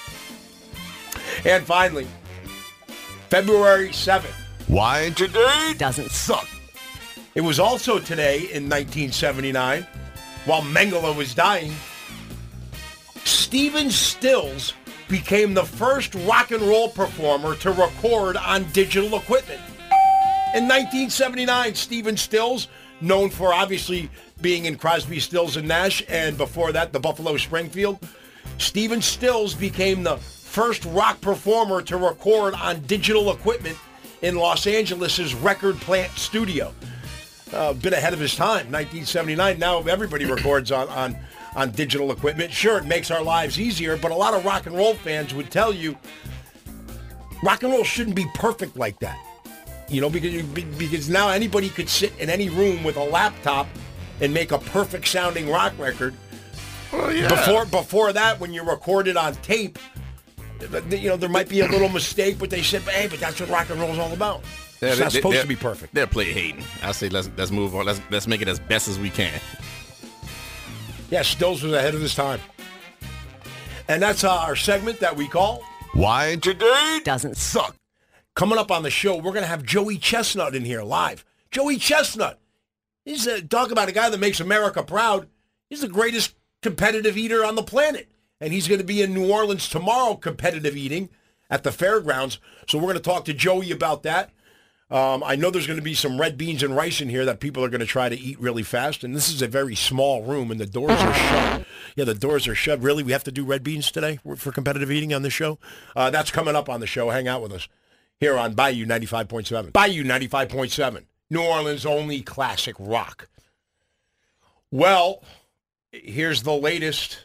And finally, February seventh. Why Today Doesn't suck. It was also today in nineteen seventy-nine, while Mengele was dying, Stephen Stills became the first rock and roll performer to record on digital equipment. In nineteen seventy-nine, Stephen Stills, known for obviously being in Crosby, Stills and Nash, and before that, the Buffalo Springfield, Stephen Stills became the first rock performer to record on digital equipment in Los Angeles' Record Plant Studio. A uh, bit ahead of his time, nineteen seventy-nine. Now everybody records on, on, on digital equipment. Sure, it makes our lives easier, but a lot of rock and roll fans would tell you rock and roll shouldn't be perfect like that. You know, because, because now anybody could sit in any room with a laptop and make a perfect sounding rock record. Well, yeah. Before, before that, when you recorded on tape, you know, there might be a little mistake, but they said, hey, but that's what rock and roll is all about. Yeah, it's they, not they, supposed to be perfect. They're play hating. I say let's let's move on. Let's let's make it as best as we can. Yeah, Stills was ahead of his time. And that's uh, our segment that we call Why Today Doesn't Suck. Coming up on the show, we're going to have Joey Chestnut in here live. Joey Chestnut. He's a, talk about a guy that makes America proud. He's the greatest competitive eater on the planet. And he's going to be in New Orleans tomorrow, competitive eating at the fairgrounds. So we're going to talk to Joey about that. Um, I know there's going to be some red beans and rice in here that people are going to try to eat really fast. And this is a very small room, and the doors are shut. Yeah, the doors are shut. Really, we have to do red beans today for competitive eating on this show? Uh, that's coming up on the show. Hang out with us here on Bayou ninety-five point seven. Bayou ninety-five point seven, New Orleans' only classic rock. Well, here's the latest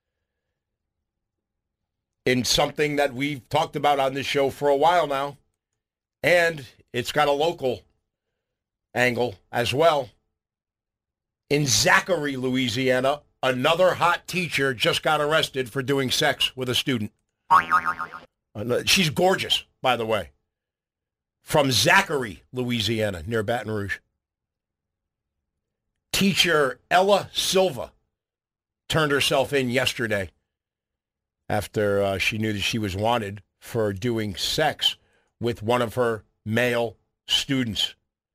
in something that we've talked about on this show for a while now. And it's got a local angle as well. In Zachary, Louisiana, another hot teacher just got arrested for doing sex with a student. She's gorgeous, by the way. From Zachary, Louisiana, near Baton Rouge. Teacher Ella Silva turned herself in yesterday after uh, she knew that she was wanted for doing sex with one of her male students.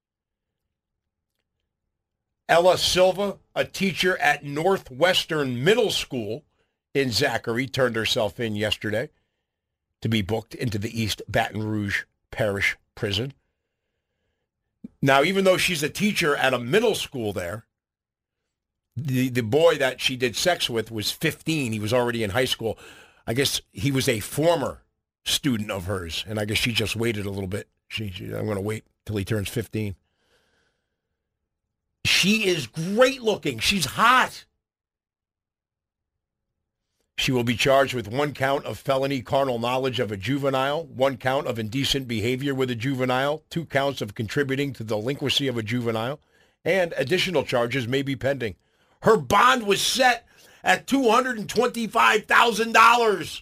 Ella Silva, a teacher at Northwestern Middle School in Zachary, turned herself in yesterday to be booked into the East Baton Rouge Parish Prison. Now, even though she's a teacher at a middle school there, the, the boy that she did sex with was fifteen. He was already in high school. I guess he was a former student of hers, and I guess she just waited a little bit. She, she I'm going to wait till he turns fifteen. She is great looking. She's hot. She will be charged with one count of felony carnal knowledge of a juvenile, one count of indecent behavior with a juvenile, two counts of contributing to delinquency of a juvenile, and additional charges may be pending. Her bond was set at two hundred twenty-five thousand dollars.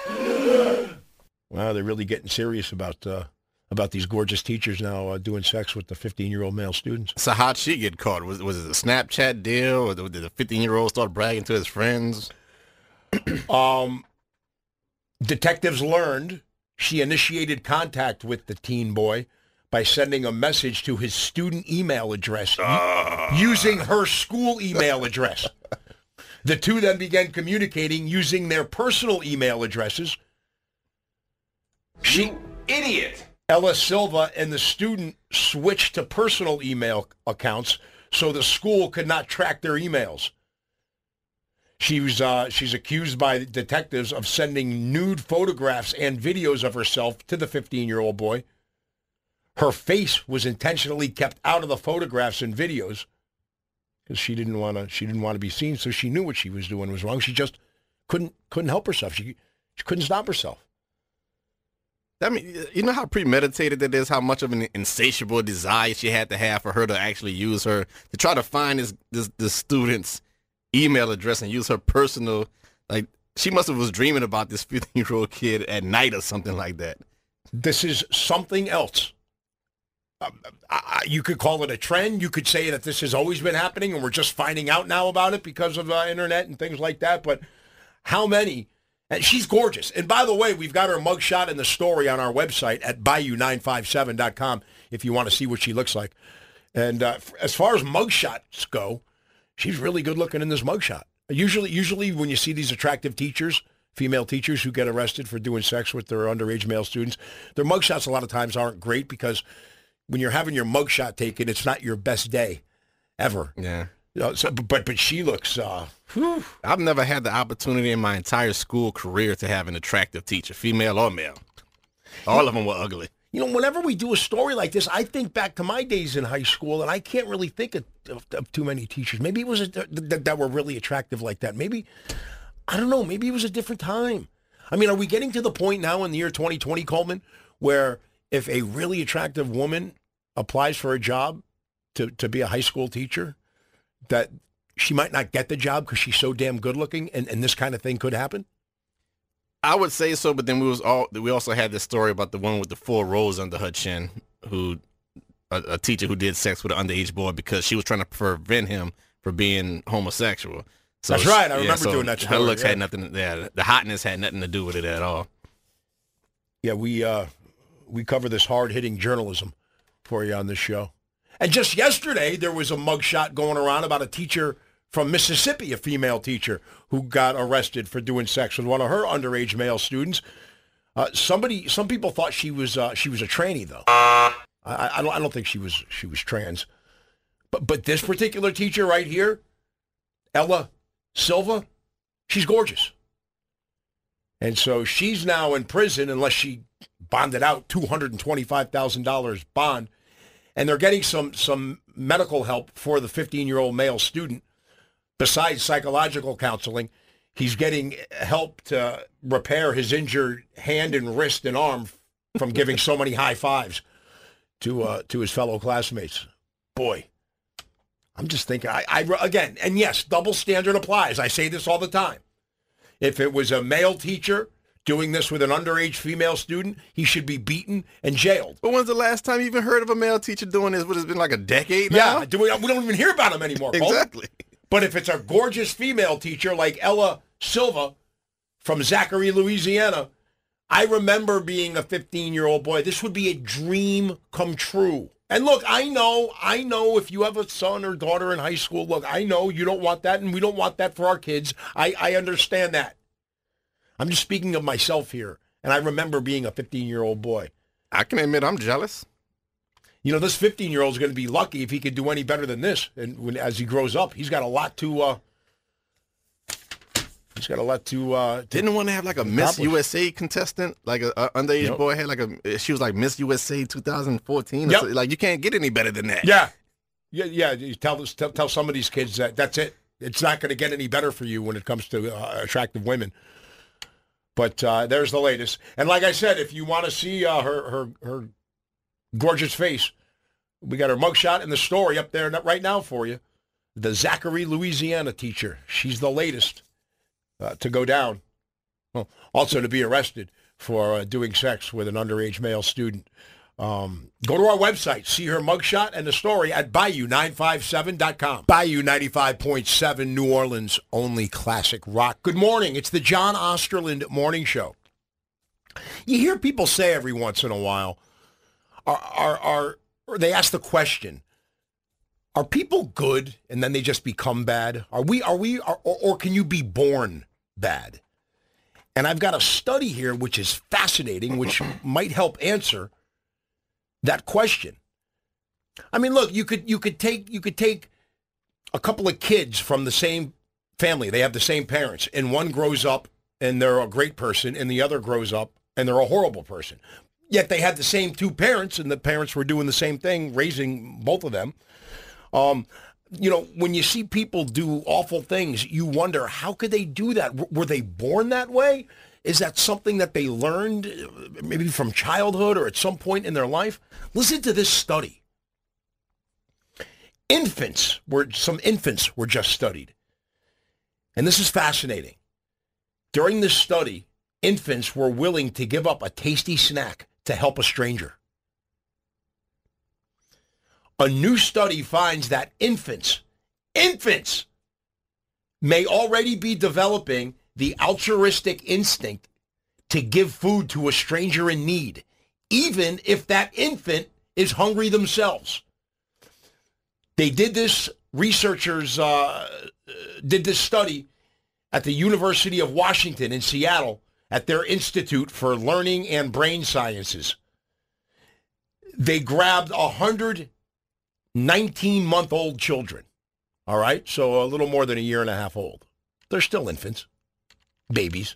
Wow, they're really getting serious about uh, about these gorgeous teachers now uh, doing sex with the fifteen-year-old male students. So how'd she get caught? Was was it a Snapchat deal, or did the fifteen-year-old start bragging to his friends? um, detectives learned she initiated contact with the teen boy by sending a message to his student email address uh. using her school email address. The two then began communicating using their personal email addresses. She, you idiot! Ella Silva and the student switched to personal email accounts so the school could not track their emails. She was, uh, she's accused by detectives of sending nude photographs and videos of herself to the fifteen-year-old boy. Her face was intentionally kept out of the photographs and videos because she didn't want to. She didn't want to be seen, so she knew what she was doing was wrong. She just couldn't couldn't help herself. She she couldn't stop herself. I mean, you know how premeditated it is, how much of an insatiable desire she had to have for her to actually use her, to try to find this this, this student's email address and use her personal, like, she must have was dreaming about this fifteen-year-old kid at night or something like that. This is something else. Uh, I, you could call it a trend. You could say that this has always been happening and we're just finding out now about it because of uh, internet and things like that. But how many? And she's gorgeous. And by the way, we've got her mugshot in the story on our website at bayou nine five seven dot com if you want to see what she looks like. And uh, as far as mugshots go, she's really good looking in this mugshot. Usually, usually when you see these attractive teachers, female teachers who get arrested for doing sex with their underage male students, their mugshots a lot of times aren't great because when you're having your mugshot taken, it's not your best day ever. Yeah. You know, so, but but she looks. Uh, whew. I've never had the opportunity in my entire school career to have an attractive teacher, female or male. All of them were ugly. You know, whenever we do a story like this, I think back to my days in high school, and I can't really think of, of, of too many teachers. Maybe it was a, that, that were really attractive like that. Maybe, I don't know, maybe it was a different time. I mean, are we getting to the point now in the year twenty twenty, Coleman, where if a really attractive woman applies for a job to, to be a high school teacher, that she might not get the job because she's so damn good looking, and, and this kind of thing could happen? I would say so, but then we was all we also had this story about the one with the four rows under her chin. who a, a teacher who did sex with an underage boy because she was trying to prevent him from being homosexual. So That's right. I yeah, remember so doing that story. Her looks yeah. had nothing. Yeah, the hotness had nothing to do with it at all. Yeah, we uh, we cover this hard-hitting journalism for you on this show. And just yesterday, there was a mugshot going around about a teacher from Mississippi, a female teacher, who got arrested for doing sex with one of her underage male students. Uh, somebody, some people thought she was uh, she was a tranny, though. I, I don't I don't think she was she was trans. But but this particular teacher right here, Ella Silva, she's gorgeous. And so she's now in prison unless she bonded out two hundred twenty-five thousand dollars bond. And they're getting some some medical help for the fifteen-year-old male student. Besides psychological counseling, he's getting help to repair his injured hand and wrist and arm from giving so many high fives to uh, to his fellow classmates. Boy, I'm just thinking, I, I again, and yes, double standard applies. I say this all the time. If it was a male teacher doing this with an underage female student, he should be beaten and jailed. But when's the last time you even heard of a male teacher doing this? What, it's been like a decade now? Yeah, do we, we don't even hear about him anymore. Exactly. Cole. But if it's a gorgeous female teacher like Ella Silva from Zachary, Louisiana, I remember being a fifteen-year-old boy. This would be a dream come true. And look, I know, I know if you have a son or daughter in high school, look, I know you don't want that, and we don't want that for our kids. I, I understand that. I'm just speaking of myself here, and I remember being a fifteen-year-old boy. I can admit I'm jealous. You know, this fifteen-year-old is going to be lucky if he could do any better than this. And when, as he grows up, he's got a lot to. Uh, he's got a lot to. Uh, to Didn't want to have like a Miss U S A contestant, like a, a underage Yep. boy had like a. She was like Miss U S A twenty fourteen. Yep. So, like you can't get any better than that. Yeah, yeah, yeah. You tell this, tell, tell some of these kids that that's it. It's not going to get any better for you when it comes to uh, attractive women. But uh, there's the latest. And like I said, if you want to see uh, her her her gorgeous face, we got her mugshot and the story up there right now for you. The Zachary, Louisiana teacher. She's the latest uh, to go down. Well, also to be arrested for uh, doing sex with an underage male student. Um, go to our website, see her mugshot and the story at bayou nine five seven dot com. Bayou ninety-five point seven, New Orleans' only classic rock. Good morning. It's the John Osterland Morning Show. You hear people say every once in a while, are, are, are or they ask the question, are people good and then they just become bad? Are we, are we, are, or, or can you be born bad? And I've got a study here which is fascinating, which might help answer that question. I mean, look, you could you could take you could take a couple of kids from the same family. They have the same parents, and one grows up and they're a great person, and the other grows up and they're a horrible person. Yet they had the same two parents, and the parents were doing the same thing, raising both of them. Um, you know, when you see people do awful things, you wonder, how could they do that? W- were they born that way? Is that something that they learned maybe from childhood or at some point in their life? Listen to this study. Infants were, some infants were just studied. And this is fascinating. During this study, infants were willing to give up a tasty snack to help a stranger. A new study finds that infants, infants, may already be developing the altruistic instinct to give food to a stranger in need, even if that infant is hungry themselves. They did this, researchers uh, did this study at the University of Washington in Seattle at their Institute for Learning and Brain Sciences. They grabbed one hundred nineteen-month-old children, all right? So a little more than a year and a half old. They're still infants. Babies.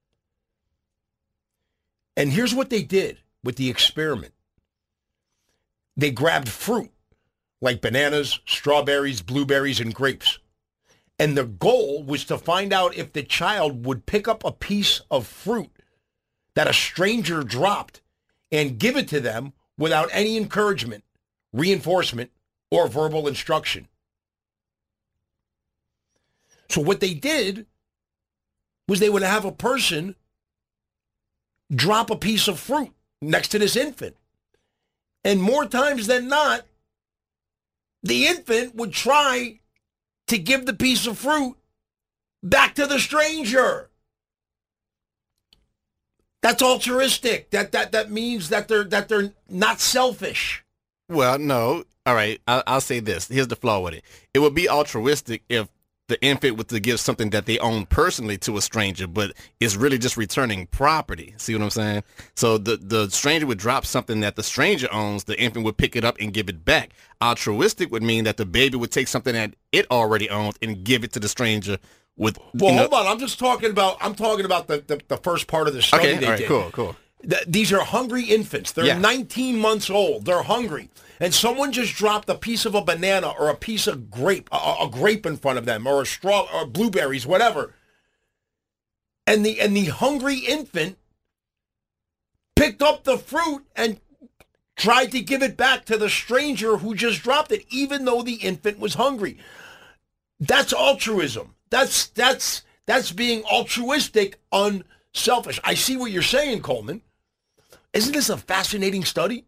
And here's what they did with the experiment. They grabbed fruit like bananas, strawberries, blueberries, and grapes. And the goal was to find out if the child would pick up a piece of fruit that a stranger dropped and give it to them without any encouragement, reinforcement, or verbal instruction. So what they did was they would have a person drop a piece of fruit next to this infant. And more times than not, the infant would try to give the piece of fruit back to the stranger. That's altruistic. That that that means that they're that they're not selfish. Well, no. All right, I'll, I'll say this. Here's the flaw with it. It would be altruistic if the infant was to give something that they own personally to a stranger, but it's really just returning property. See what I'm saying? So the, the stranger would drop something that the stranger owns, the infant would pick it up and give it back. Altruistic would mean that the baby would take something that it already owns and give it to the stranger with... Well, you know, hold on. I'm just talking about, I'm talking about the, the, the first part of the study okay, they all right, did. cool, cool. Th- these are hungry infants. They're Yeah. nineteen months old. They're hungry. And someone just dropped a piece of a banana or a piece of grape, a, a grape in front of them, or a straw, or blueberries, whatever. And the and the hungry infant picked up the fruit and tried to give it back to the stranger who just dropped it, even though the infant was hungry. That's altruism. That's that's that's being altruistic, unselfish. I see what you're saying, Coleman. Isn't this a fascinating study?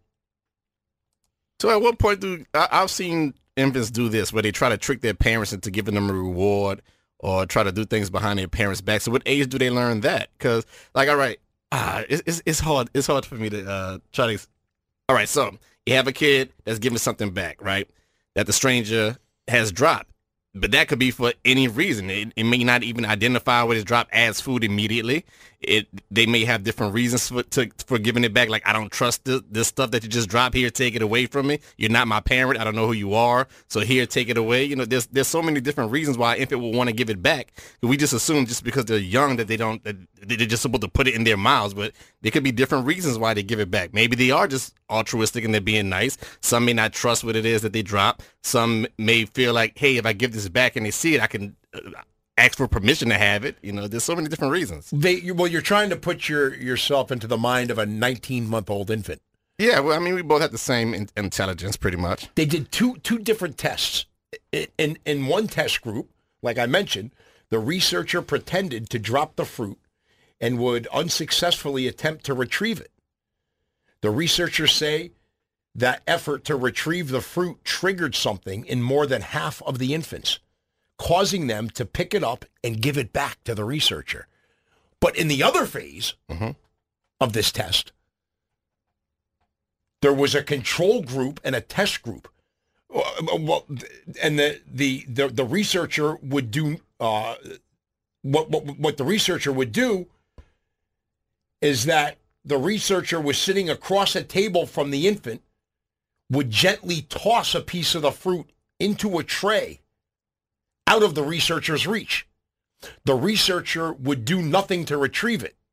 So at what point do I, I've seen infants do this where they try to trick their parents into giving them a reward or try to do things behind their parents' back. So what age do they learn that? Because like, all right, ah, it's, it's it's hard. It's hard for me to uh, try to. All right, so you have a kid that's giving something back, right? That the stranger has dropped. But that could be for any reason. It, it may not even identify what is dropped as food immediately. It they may have different reasons for to, for giving it back. Like, I don't trust this, this stuff that you just dropped here. Take it away from me. You're not my parent. I don't know who you are. So here, take it away. You know, there's there's so many different reasons why an infant will want to give it back. We just assume just because they're young that they don't that they're just supposed to put it in their mouths. But there could be different reasons why they give it back. Maybe they are just altruistic and they're being nice. Some may not trust what it is that they drop. Some may feel like, hey, if I give this back and they see it, I can uh, ask for permission to have it. You know, there's so many different reasons. They, you, well, you're trying to put your yourself into the mind of a nineteen-month-old infant. Yeah, well, I mean, we both have the same in- intelligence, pretty much. They did two two different tests. In, in in one test group, like I mentioned, the researcher pretended to drop the fruit and would unsuccessfully attempt to retrieve it. The researchers say that effort to retrieve the fruit triggered something in more than half of the infants, causing them to pick it up and give it back to the researcher. But in the other phase mm-hmm. of this test, there was a control group and a test group. Well, and the the the, the researcher would do uh, what, what what the researcher would do is that the researcher was sitting across a table from the infant, would gently toss a piece of the fruit into a tray out of the researcher's reach. The researcher would do nothing to retrieve it.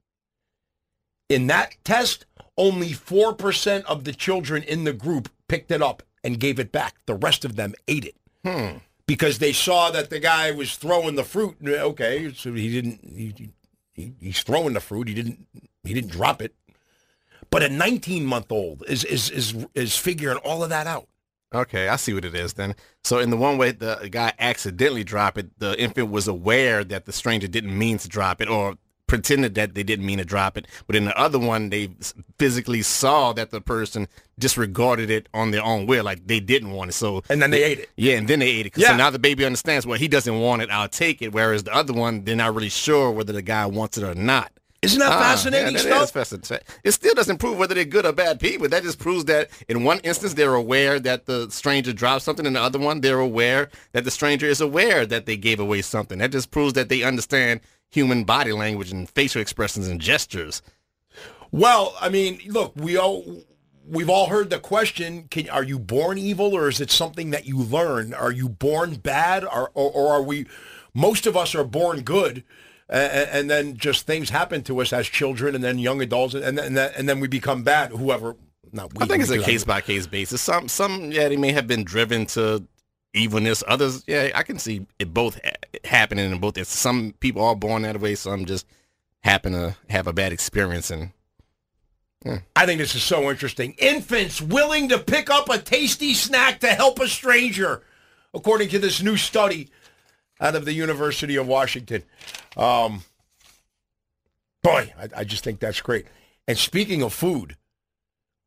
In that test, only four percent of the children in the group picked it up and gave it back. The rest of them ate it. Hmm. Because they saw that the guy was throwing the fruit. Okay, so he didn't, he, he, he's throwing the fruit. He didn't, he didn't drop it. But a nineteen-month-old is, is, is, is figuring all of that out. Okay, I see what it is then. So in the one way the guy accidentally dropped it, the infant was aware that the stranger didn't mean to drop it or pretended that they didn't mean to drop it. But in the other one, they physically saw that the person disregarded it on their own will, like they didn't want it. So And then they, they ate it. Yeah, and then they ate it. Yeah. So now the baby understands, well, he doesn't want it, I'll take it. Whereas the other one, they're not really sure whether the guy wants it or not. Isn't that Ah, fascinating yeah, that stuff? is fascinating. It still doesn't prove whether they're good or bad people. That just proves that in one instance, they're aware that the stranger dropped something. In the other one, they're aware that the stranger is aware that they gave away something. That just proves that they understand human body language and facial expressions and gestures. Well, I mean, look, we all, we've all heard the question, can, are you born evil or is it something that you learn? Are you born bad or, or, or are we, most of us are born good. And, and then just things happen to us as children and then young adults, and then, and then, and then we become bad, whoever. Not we, I think it's we a case-by-case basis. Some, some, yeah, they may have been driven to evilness. Others, yeah, I can see it both ha- happening in both. Some people are born that way. Some just happen to have a bad experience. And yeah. I think this is so interesting. Infants willing to pick up a tasty snack to help a stranger, according to this new study out of the University of Washington. Um, boy, I, I just think that's great. And speaking of food,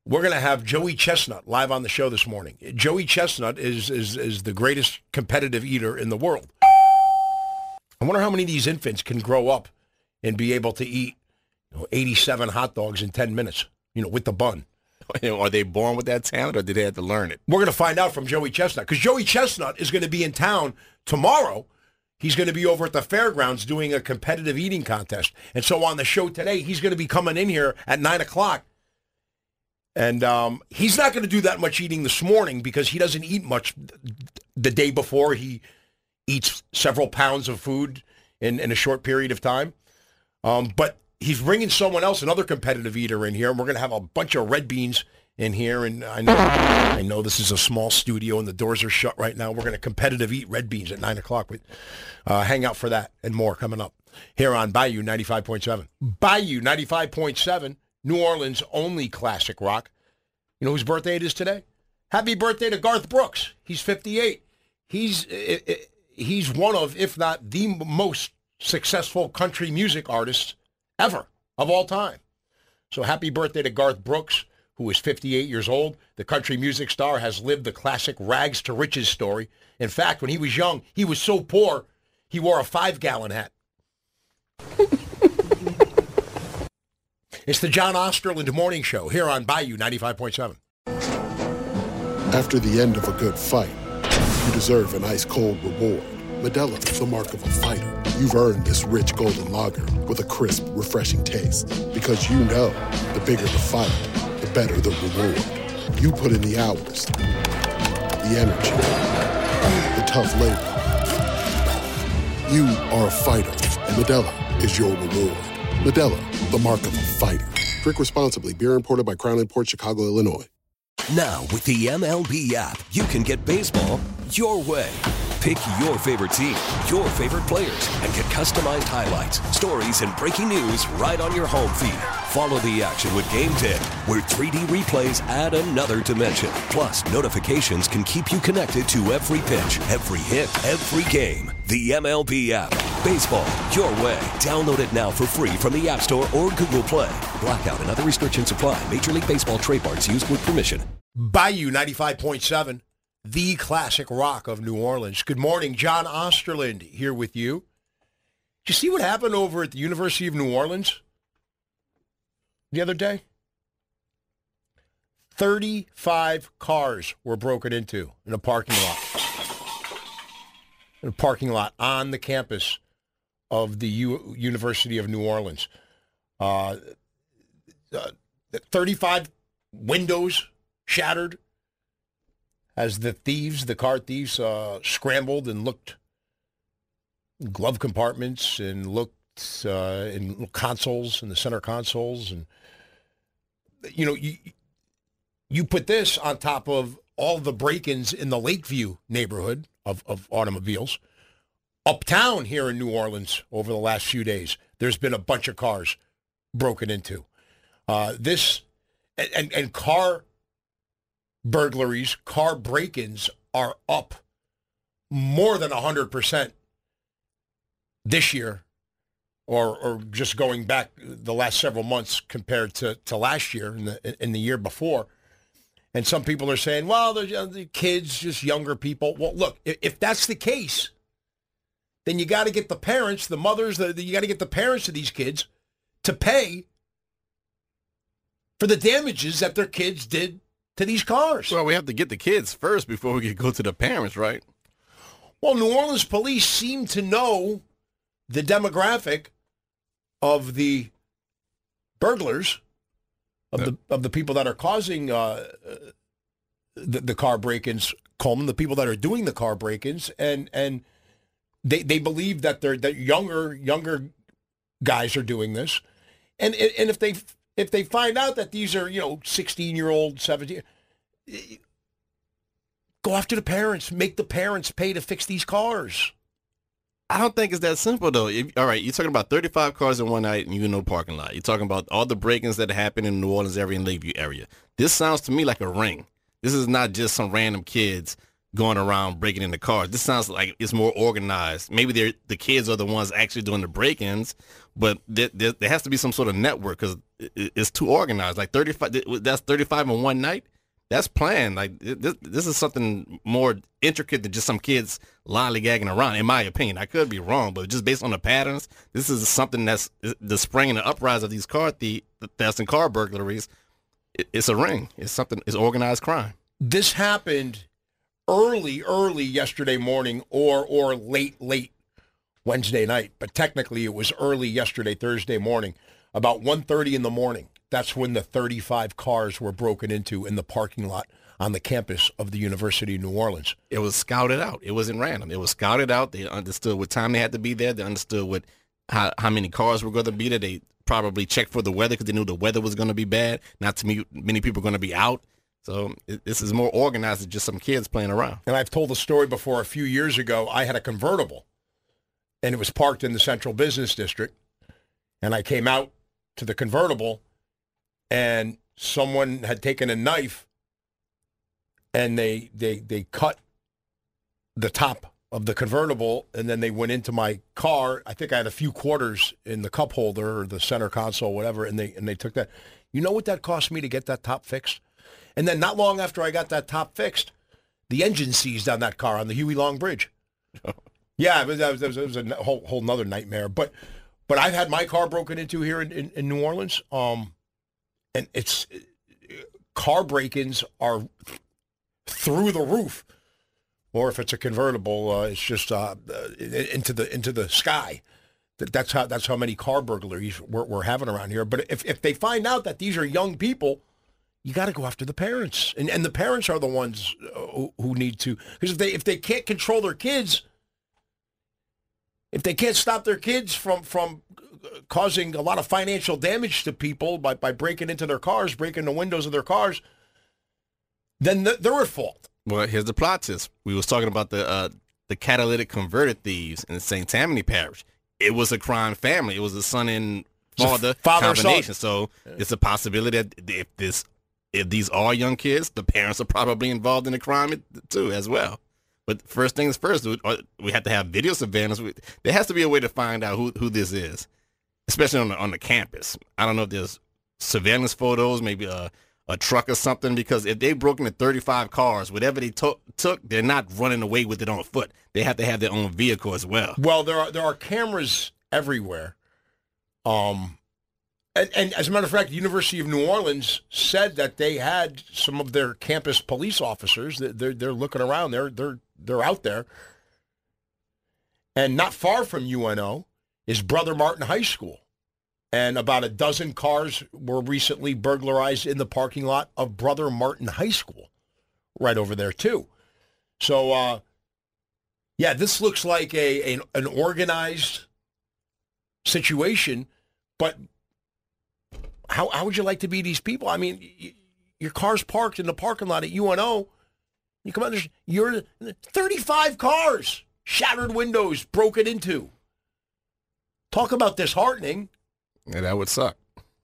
we're going to have Joey Chestnut live on the show this morning. Joey Chestnut is, is, is the greatest competitive eater in the world. I wonder how many of these infants can grow up and be able to eat you know, eighty-seven hot dogs in ten minutes, you know, with the bun. Are they born with that talent, or did they have to learn it? We're going to find out from Joey Chestnut, because Joey Chestnut is going to be in town tomorrow. He's going to be over at the fairgrounds doing a competitive eating contest. And so on the show today, he's going to be coming in here at nine o'clock. And um, he's not going to do that much eating this morning because he doesn't eat much the day before. He eats several pounds of food in, in a short period of time. Um, but he's bringing someone else, another competitive eater in here, and we're going to have a bunch of red beans in here. And I know I know this is a small studio and the doors are shut right now. We're going to competitive eat red beans at nine o'clock. With, uh, hang out for that and more coming up here on Bayou ninety-five point seven. Bayou ninety-five point seven, New Orleans' only classic rock. You know whose birthday it is today? Happy birthday to Garth Brooks. He's fifty-eight. He's, he's one of, if not the most successful country music artists ever, of all time. So happy birthday to Garth Brooks, who is fifty-eight years old. The country music star has lived the classic rags to riches story. In fact, when he was young, he was so poor, he wore a five-gallon hat. It's the John Osterland Morning Show here on Bayou ninety-five point seven. After the end of a good fight, you deserve an ice-cold reward. Modelo, the mark of a fighter. You've earned this rich golden lager with a crisp, refreshing taste. Because you know, the bigger the fight, the better the reward. You put in the hours, the energy, the tough labor. You are a fighter, and Modelo is your reward. Modelo, the mark of a fighter. Drink responsibly. Beer imported by Crown Imports, Chicago, Illinois. Now, with the M L B app, you can get baseball your way. Pick your favorite team, your favorite players, and get customized highlights, stories, and breaking news right on your home feed. Follow the action with Game Day, where three D replays add another dimension. Plus, notifications can keep you connected to every pitch, every hit, every game. The M L B app. Baseball your way. Download it now for free from the App Store or Google Play. Blackout and other restrictions apply. Major League Baseball trademarks used with permission. Bayou ninety-five point seven, the classic rock of New Orleans. Good morning, John Osterland here with you. Did you see what happened over at the University of New Orleans the other day? thirty-five cars were broken into in a parking lot. In a parking lot on the campus of the U- University of New Orleans. Uh, uh, thirty-five windows shattered as the thieves, the car thieves, uh, scrambled and looked in glove compartments and looked uh, in consoles, in the center consoles. And, you know, you, you put this on top of all the break-ins in the Lakeview neighborhood of, of automobiles. Uptown here in New Orleans over the last few days, there's been a bunch of cars broken into. Uh, this and, and, and car burglaries, car break-ins are up more than one hundred percent this year, or or just going back the last several months compared to, to last year and the, in the year before. And some people are saying, well, the, the kids, just younger people. Well, look, if, if that's the case, then you got to get the parents, the mothers, the, the, you got to get the parents of these kids to pay for the damages that their kids did to these cars. Well, we have to get the kids first before we can go to the parents, right? Well, New Orleans police seem to know the demographic of the burglars, of the of the people that are causing uh, the, the car break-ins, Coleman, the people that are doing the car break-ins, and and they they believe that they're that younger younger guys are doing this, and and if they if they find out that these are, you know, sixteen year old, seventeen, go after the parents, make the parents pay to fix these cars. I don't think it's that simple, though. If, all right, you're talking about thirty-five cars in one night and you in no parking lot. You're talking about all the break-ins that happen in the New Orleans area and Lakeview area. This sounds to me like a ring. This is not just some random kids going around breaking into cars. This sounds like it's more organized. Maybe they're, the kids are the ones actually doing the break-ins, but there, there, there has to be some sort of network because it, it's too organized. Like thirty-five, that's thirty-five in one night. That's planned. Like this, this is something more intricate than just some kids lollygagging around. In my opinion, I could be wrong, but just based on the patterns, this is something that's the spring and the uprise of these car the thefts and car burglaries. It, it's a ring. It's something. It's organized crime. This happened early, early yesterday morning, or or late, late Wednesday night. But technically, it was early yesterday, Thursday morning, about one thirty in the morning. That's when the thirty-five cars were broken into in the parking lot on the campus of the University of New Orleans. It was scouted out. It wasn't random. It was scouted out. They understood what time they had to be there. They understood what how, how many cars were going to be there. They probably checked for the weather because they knew the weather was going to be bad. Not too many, many people are going to be out. So it, this is more organized than just some kids playing around. And I've told the story before. A few years ago, I had a convertible, and it was parked in the Central Business District. And I came out to the convertible, and someone had taken a knife, and they they they cut the top of the convertible, and then they went into my car. I think I had a few quarters in the cup holder or the center console, whatever, and they and they took that. You know what that cost me to get that top fixed? And then not long after I got that top fixed, the engine seized on that car on the Huey Long Bridge. Yeah, it was, it was, it was a whole whole nother nightmare. But but I've had my car broken into here in, in, in New Orleans, um, and it's car break-ins are through the roof. Or if it's a convertible, uh, it's just uh, into the into the sky. That's how that's how many car burglaries we're, we're having around here. But if if they find out that these are young people, you got to go after the parents, and and the parents are the ones who, who need to, because if they if they can't control their kids, if they can't stop their kids from from causing a lot of financial damage to people by by breaking into their cars, breaking the windows of their cars, then they're at fault. Well, here's the plot twist. We was talking about the uh, the catalytic converter thieves in Saint Tammany Parish. It was a crime family. It was a son and father, father combination. So yeah. It's a possibility that if this if these are young kids, the parents are probably involved in the crime too as well. But first things first, we have to have video surveillance. There has to be a way to find out who, who this is, especially on the on the campus. I don't know if there's surveillance photos, maybe a, a truck or something, because if they broke into thirty-five cars, whatever they to- took, they're not running away with it on foot. They have to have their own vehicle as well. Well, there are there are cameras everywhere. Um, and, and as a matter of fact, the University of New Orleans said that they had some of their campus police officers. They're they're looking around. They're they're they're out there. And not far from U N O is Brother Martin High School. And about a dozen cars were recently burglarized in the parking lot of Brother Martin High School, right over there too. So, uh, yeah, this looks like a an, an organized situation. But how how would you like to be these people? I mean, y- your car's parked in the parking lot at U N O. You come out there, you're thirty-five cars, shattered windows, broken into. Talk about disheartening. Yeah, that would suck.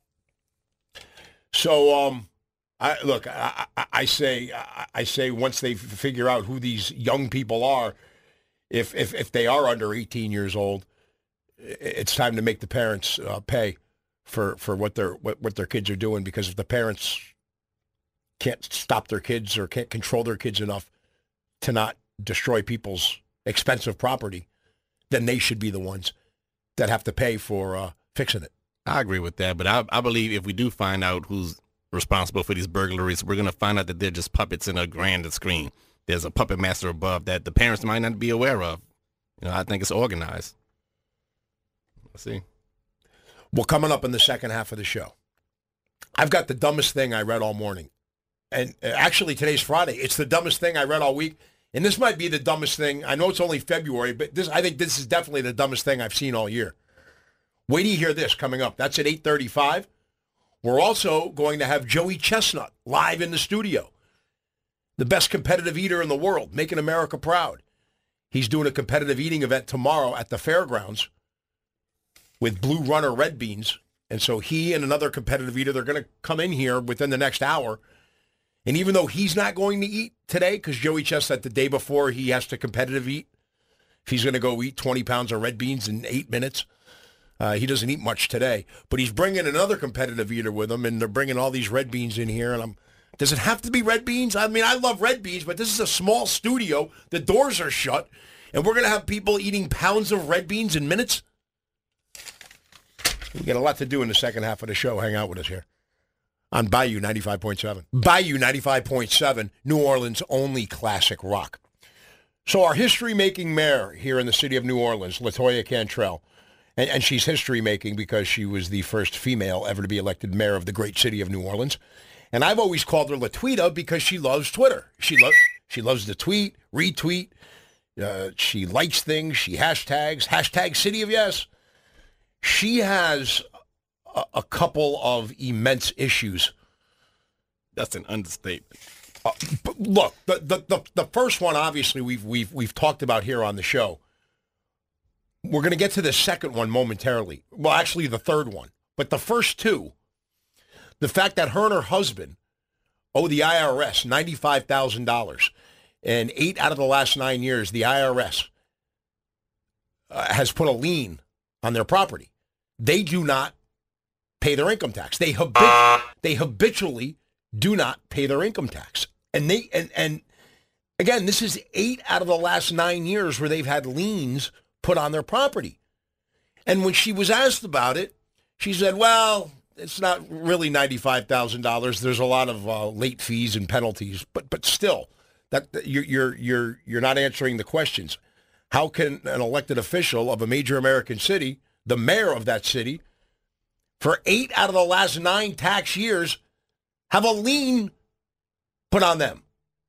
So, um, I look. I, I, I say, I, I say, once they figure out who these young people are, if if if they are under eighteen years old, it's time to make the parents uh, pay for, for what their what, what their kids are doing. Because if the parents can't stop their kids or can't control their kids enough to not destroy people's expensive property, then they should be the ones that have to pay for uh, fixing it. I agree with that, but I, I believe if we do find out who's responsible for these burglaries, we're going to find out that they're just puppets in a grander screen. There's a puppet master above that the parents might not be aware of. You know, I think it's organized. Let's see. Well, coming up in the second half of the show, I've got the dumbest thing I read all morning. And actually, today's Friday. It's the dumbest thing I read all week. And this might be the dumbest thing. I know it's only February, but this I think this is definitely the dumbest thing I've seen all year. Wait till you hear this coming up. That's at eight thirty-five. We're also going to have Joey Chestnut live in the studio. The best competitive eater in the world, making America proud. He's doing a competitive eating event tomorrow at the fairgrounds with Blue Runner Red Beans. And so he and another competitive eater, they're going to come in here within the next hour And even though he's not going to eat today, because Joey Chestnut said the day before he has to competitive eat, if he's going to go eat twenty pounds of red beans in eight minutes, uh, he doesn't eat much today. But he's bringing another competitive eater with him, and they're bringing all these red beans in here. And I'm, does it have to be red beans? I mean, I love red beans, but this is a small studio. The doors are shut, and we're going to have people eating pounds of red beans in minutes? We got a lot to do in the second half of the show. Hang out with us here on Bayou ninety-five point seven. Bayou ninety-five point seven, New Orleans' only classic rock. So our history-making mayor here in the city of New Orleans, LaToya Cantrell, and, and she's history-making because she was the first female ever to be elected mayor of the great city of New Orleans. And I've always called her LaTweeta because she loves Twitter. She, lo- she loves to tweet, retweet. Uh, she likes things. She hashtags, hashtag City of Yes. She has a, a couple of immense issues. That's an understatement. Uh, but look, the, the the the first one, obviously, we've we've we've talked about here on the show. We're going to get to the second one momentarily. Well, actually, the third one. But the first two, the fact that her and her husband owe the I R S ninety-five thousand dollars, and eight out of the last nine years, the I R S uh, has put a lien on their property. They do not pay their income tax. They habit- they habitually do not pay their income tax. And they and and again, this is eight out of the last nine years where they've had liens put on their property. And when she was asked about it, she said, well, it's not really ninety-five thousand dollars. There's a lot of uh, late fees and penalties, but but still, that you're you're you're you're not answering the questions. How can an elected official of a major American city, the mayor of that city, for eight out of the last nine tax years, have a lien put on them?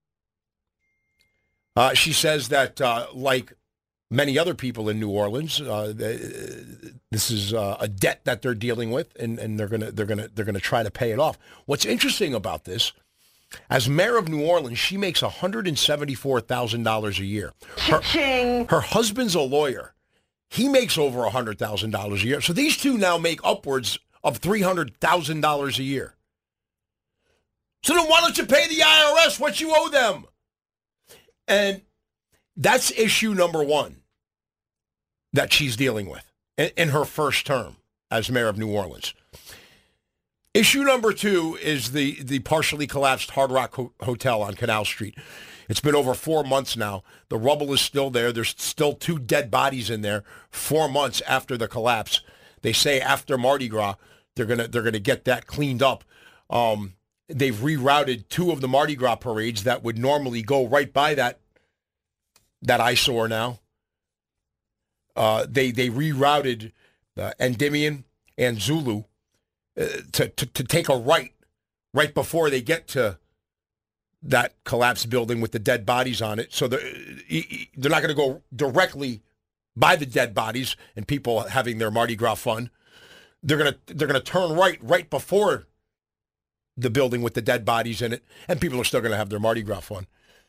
Uh, she says that, uh, like many other people in New Orleans, uh, they, this is uh, a debt that they're dealing with, and, and they're gonna they're gonna they're gonna try to pay it off. What's interesting about this? As mayor of New Orleans, she makes one hundred seventy-four thousand dollars a year. Her, her husband's a lawyer. He makes over one hundred thousand dollars a year. So these two now make upwards of three hundred thousand dollars a year. So then why don't you pay the I R S what you owe them? And that's issue number one that she's dealing with in, in her first term as mayor of New Orleans. Issue number two is the, the partially collapsed Hard Rock Ho- Hotel on Canal Street. It's been over four months now. The rubble is still there. There's still two dead bodies in there four months after the collapse. They say after Mardi Gras, they're gonna they're gonna get that cleaned up. Um, they've rerouted two of the Mardi Gras parades that would normally go right by that that eyesore now. Uh, they they rerouted uh, Endymion and Zulu uh, to, to to take a right right before they get to that collapsed building with the dead bodies on it. So they're, they're not going to go directly by the dead bodies and people having their Mardi Gras fun. They're going to they're going to turn right right before the building with the dead bodies in it, and people are still going to have their Mardi Gras fun.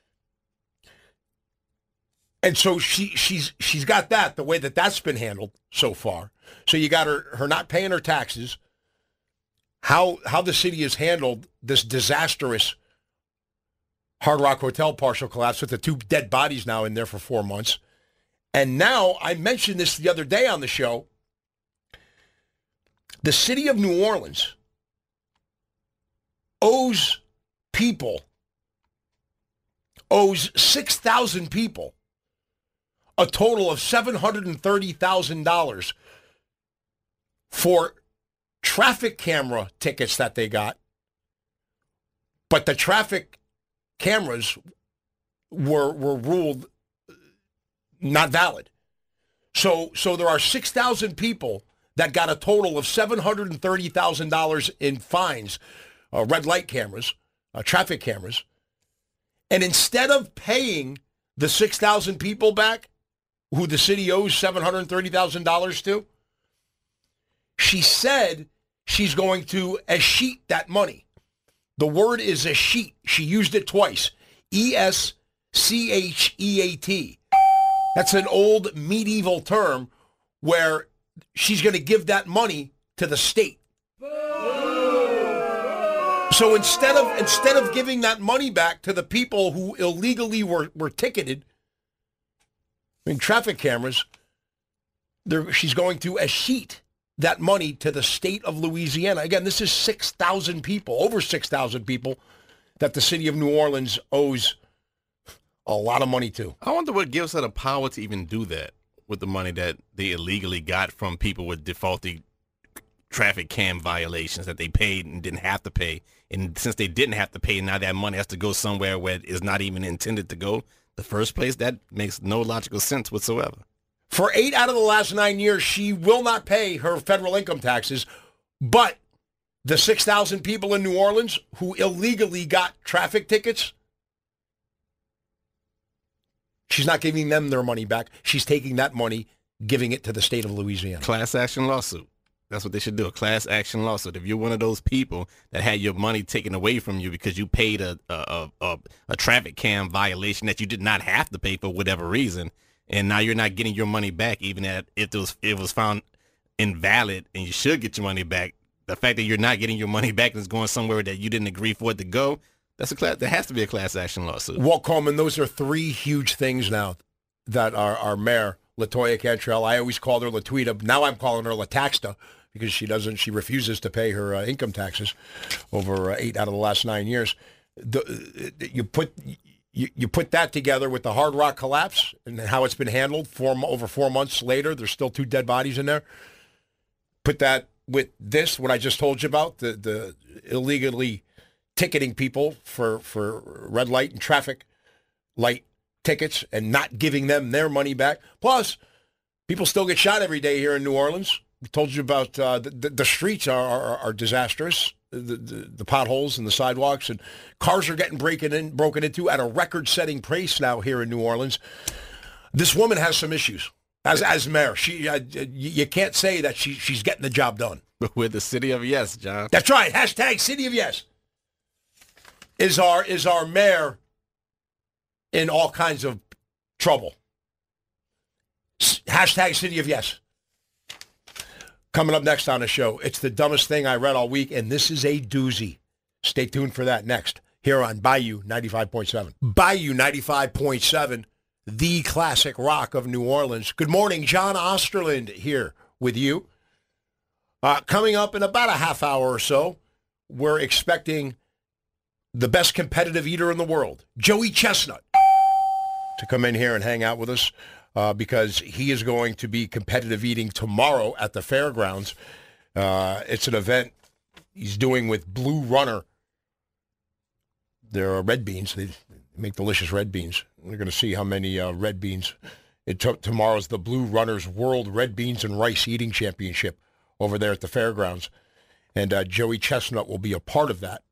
And so she she's she's got that, the way that that's been handled so far. So you got her her not paying her taxes, how how the city has handled this disastrous Hard Rock Hotel partial collapse with the two dead bodies now in there for four months. And now, I mentioned this the other day on the show, the city of New Orleans owes people, owes six thousand people a total of seven hundred thirty thousand dollars for traffic camera tickets that they got. But the traffic cameras were were ruled not valid. So so there are six thousand people that got a total of seven hundred thirty thousand dollars in fines, uh, red light cameras, uh, traffic cameras. And instead of paying the six thousand people back, who the city owes seven hundred thirty thousand dollars to, she said she's going to escheat that money. The word is escheat. She used it twice. E S C H E A T. That's an old medieval term where she's going to give that money to the state. So instead of instead of giving that money back to the people who illegally were, were ticketed, I mean, traffic cameras, she's going to escheat that money to the state of Louisiana. Again, this is six thousand people, over six thousand people that the city of New Orleans owes a lot of money to. I wonder what gives her the power to even do that with the money that they illegally got from people with defaulted traffic cam violations that they paid and didn't have to pay. And since they didn't have to pay, now that money has to go somewhere where it's not even intended to go the first place. That makes no logical sense whatsoever. For eight out of the last nine years, she will not pay her federal income taxes, but the six thousand people in New Orleans who illegally got traffic tickets, she's not giving them their money back. She's taking that money, giving it to the state of Louisiana. Class action lawsuit. That's what they should do, a class action lawsuit. If you're one of those people that had your money taken away from you because you paid a a, a, a traffic cam violation that you did not have to pay for whatever reason, and now you're not getting your money back, even if it was, it was found invalid and you should get your money back, the fact that you're not getting your money back and it's going somewhere that you didn't agree for it to go, that's a class, there has to be a class action lawsuit. Walt Coleman, those are three huge things now that our, our mayor, LaToya Cantrell, I always called her LaTweeta, now I'm calling her LaTaxta, because she doesn't, she refuses to pay her uh, income taxes over uh, eight out of the last nine years. The, you put you, you put that together with the Hard Rock collapse and how it's been handled. Four over four months later, there's still two dead bodies in there. Put that with this, what I just told you about, the the illegally ticketing people for for red light and traffic light tickets and not giving them their money back. Plus, people still get shot every day here in New Orleans. We told you about uh, the, the streets are, are, are disastrous, the, the the potholes and the sidewalks, and cars are getting breaking in, broken into at a record-setting pace now here in New Orleans. This woman has some issues as as mayor. She uh, you can't say that she she's getting the job done. We're the city of yes, John. That's right. Hashtag city of yes. Is our is our mayor in all kinds of trouble? Hashtag city of yes. Coming up next on the show, it's the dumbest thing I read all week, and this is a doozy. Stay tuned for that next, here on Bayou ninety-five point seven. Bayou ninety-five point seven, the classic rock of New Orleans. Good morning, John Osterland here with you. Uh, coming up in about a half hour or so, we're expecting the best competitive eater in the world, Joey Chestnut, to come in here and hang out with us. Uh, because he is going to be competitive eating tomorrow at the fairgrounds. Uh, it's an event he's doing with Blue Runner. There are red beans. They make delicious red beans. We're going to see how many uh, red beans. It t- tomorrow's the Blue Runners World Red Beans and Rice Eating Championship over there at the fairgrounds. And uh, Joey Chestnut will be a part of that.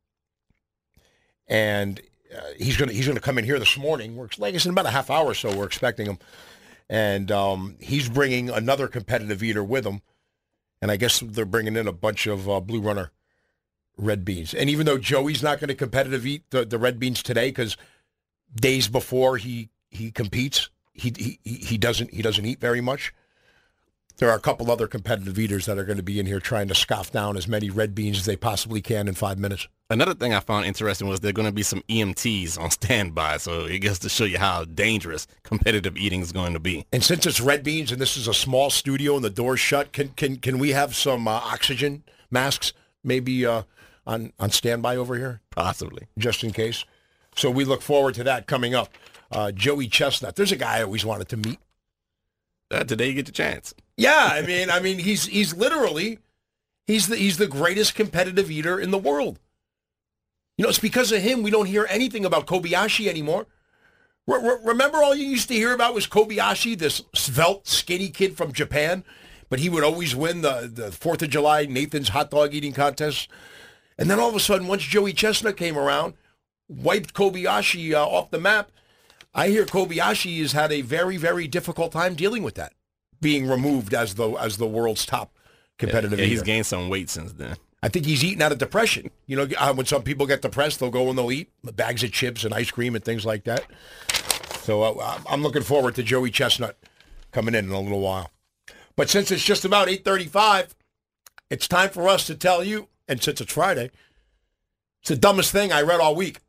And uh, he's going to he's going to come in here this morning. We're, like I said, in about a half hour or so, we're expecting him. And um, he's bringing another competitive eater with him. And I guess they're bringing in a bunch of uh, Blue Runner red beans. And even though Joey's not going to competitive eat the, the red beans today, because days before he, he competes, he, he he doesn't he doesn't eat very much. There are a couple other competitive eaters that are going to be in here trying to scoff down as many red beans as they possibly can in five minutes. Another thing I found interesting was there are going to be some E M Ts on standby, so it gets to show you how dangerous competitive eating is going to be. And since it's red beans and this is a small studio and the door's shut, can can can we have some uh, oxygen masks maybe uh, on, on standby over here? Possibly. Just in case. So we look forward to that coming up. Uh, Joey Chestnut. There's a guy I always wanted to meet. Uh, today you get the chance. Yeah, I mean, I mean, he's he's literally he's the he's the greatest competitive eater in the world. You know, it's because of him we don't hear anything about Kobayashi anymore. Re- re- remember, all you used to hear about was Kobayashi, this svelte, skinny kid from Japan, but he would always win the the Fourth of July Nathan's hot dog eating contest. And then all of a sudden, once Joey Chestnut came around, wiped Kobayashi uh, off the map. I hear Kobayashi has had a very, very difficult time dealing with that, being removed as the as the world's top competitive yeah, yeah, eater. He's gained some weight since then. I think he's eating out of depression. You know, uh, when some people get depressed, they'll go and they'll eat bags of chips and ice cream and things like that. So uh, I'm looking forward to Joey Chestnut coming in in a little while. But since it's just about eight thirty-five, it's time for us to tell you, and since it's Friday, It's the dumbest thing I read all week.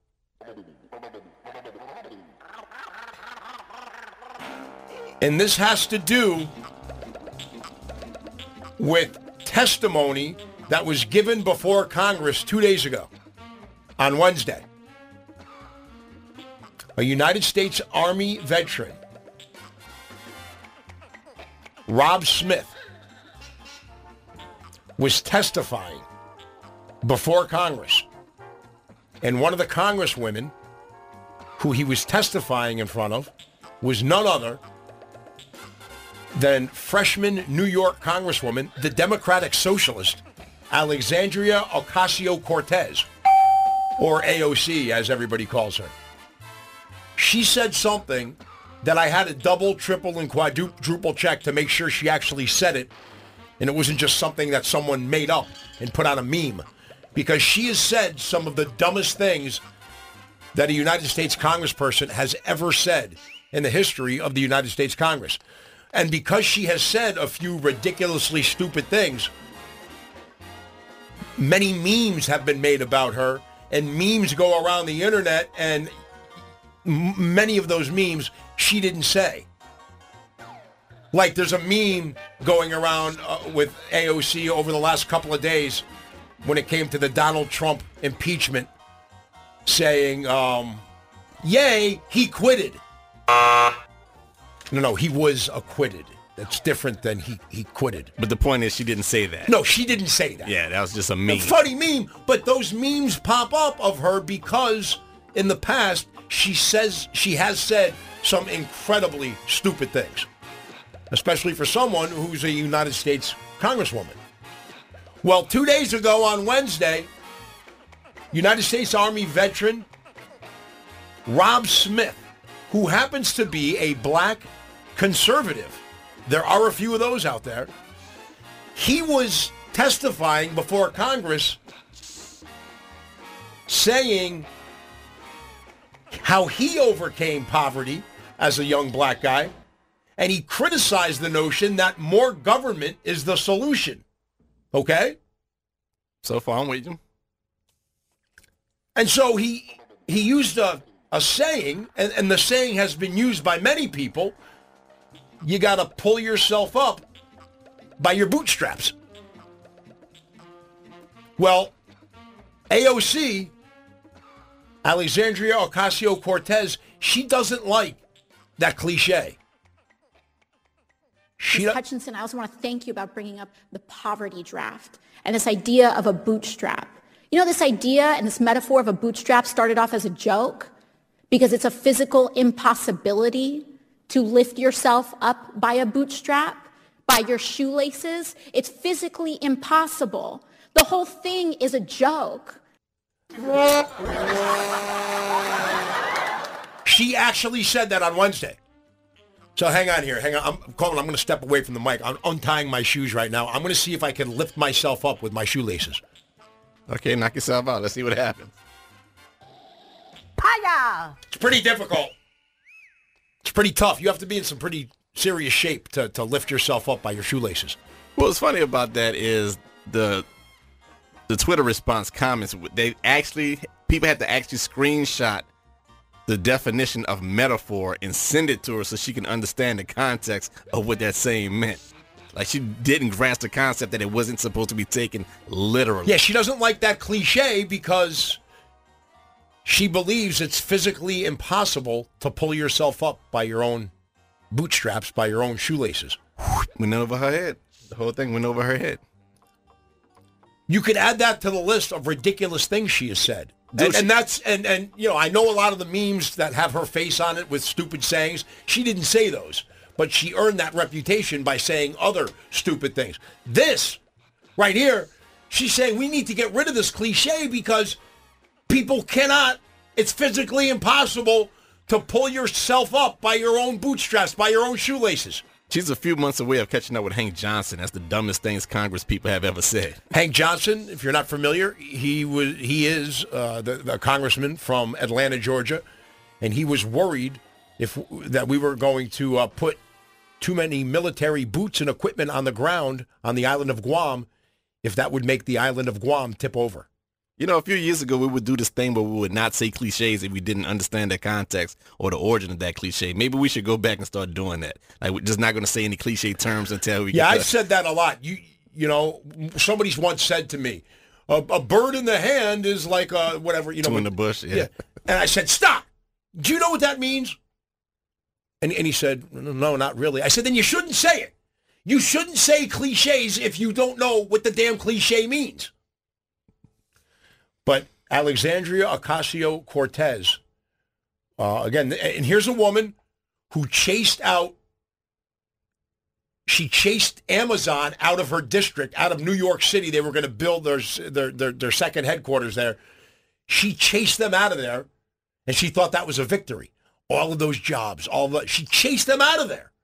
And this has to do with testimony that was given before Congress two days ago on Wednesday. A United States Army veteran, Rob Smith, was testifying before Congress. And one of the congresswomen who he was testifying in front of was none other than freshman New York Congresswoman, the Democratic Socialist, Alexandria Ocasio-Cortez, or A O C, as everybody calls her. She said something that I had to double, triple, and quadruple check to make sure she actually said it, and it wasn't just something that someone made up and put on a meme, because she has said some of the dumbest things that a United States congressperson has ever said in the history of the United States Congress. And because she has said a few ridiculously stupid things, many memes have been made about her, and memes go around the internet, and m- many of those memes she didn't say. Like there's a meme going around uh, with A O C over the last couple of days when it came to the Donald Trump impeachment, saying, um, yay, he quitted. No, no, he was acquitted. That's different than he, he quitted. But the point is she didn't say that. No, she didn't say that. Yeah, that was just a meme. A funny meme, but those memes pop up of her because in the past she says she has said some incredibly stupid things, especially for someone who's a United States Congresswoman. Well, two days ago on Wednesday, United States Army veteran Rob Smith, who happens to be a black conservative, there are a few of those out there, he was testifying before Congress saying how he overcame poverty as a young black guy, and he criticized the notion that more government is the solution. Okay? So far, I'm waiting. And so he he used a, a saying, and, and the saying has been used by many people, you got to pull yourself up by your bootstraps. Well, A O C, Alexandria Ocasio-Cortez, she doesn't like that cliche. Miz Hutchinson, I also want to thank you about bringing up the poverty draft and this idea of a bootstrap. You know, this idea and this metaphor of a bootstrap started off as a joke because it's a physical impossibility to lift yourself up by a bootstrap, by your shoelaces. It's physically impossible. The whole thing is a joke. She actually said that on Wednesday. So hang on here. Hang on. I'm Colin, I'm going to step away from the mic. I'm untying my shoes right now. I'm going to see if I can lift myself up with my shoelaces. Okay, knock yourself out. Let's see what happens. Hiya! It's pretty difficult. It's pretty tough. You have to be in some pretty serious shape to, to lift yourself up by your shoelaces. What's funny about that is the the Twitter response comments. They actually, people had to actually screenshot the definition of metaphor and send it to her so she can understand the context of what that saying meant. Like she didn't grasp the concept that it wasn't supposed to be taken literally. Yeah, she doesn't like that cliche because she believes it's physically impossible to pull yourself up by your own bootstraps, by your own shoelaces. Went over her head. The whole thing went over her head. You could add that to the list of ridiculous things she has said. And, and that's and and you know, I know a lot of the memes that have her face on it with stupid sayings. She didn't say those, but she earned that reputation by saying other stupid things. This right here, she's saying we need to get rid of this cliche because people cannot, it's physically impossible to pull yourself up by your own bootstraps, by your own shoelaces. She's a few months away of catching up with Hank Johnson. That's the dumbest things Congress people have ever said. Hank Johnson, if you're not familiar, he was he is uh, the, the congressman from Atlanta, Georgia, and he was worried if that we were going to uh, put too many military boots and equipment on the ground on the island of Guam, if that would make the island of Guam tip over. You know, a few years ago, we would do this thing where we would not say cliches if we didn't understand the context or the origin of that cliche. Maybe we should go back and start doing that. Like, we're just not going to say any cliche terms until we yeah, get I've the- said that a lot. You you know, somebody's once said to me, a, a bird in the hand is like a whatever. You know, Two in the bush, yeah. yeah. And I said, stop. Do you know what that means? And, and he said, no, not really. I said, then you shouldn't say it. You shouldn't say cliches if you don't know what the damn cliche means. But Alexandria Ocasio-Cortez, uh, again, and here's a woman who chased out, she chased Amazon out of her district, out of New York City. They were going to build their, their, their, their second headquarters there. She chased them out of there, and she thought that was a victory. All of those jobs, all the, she chased them out of there.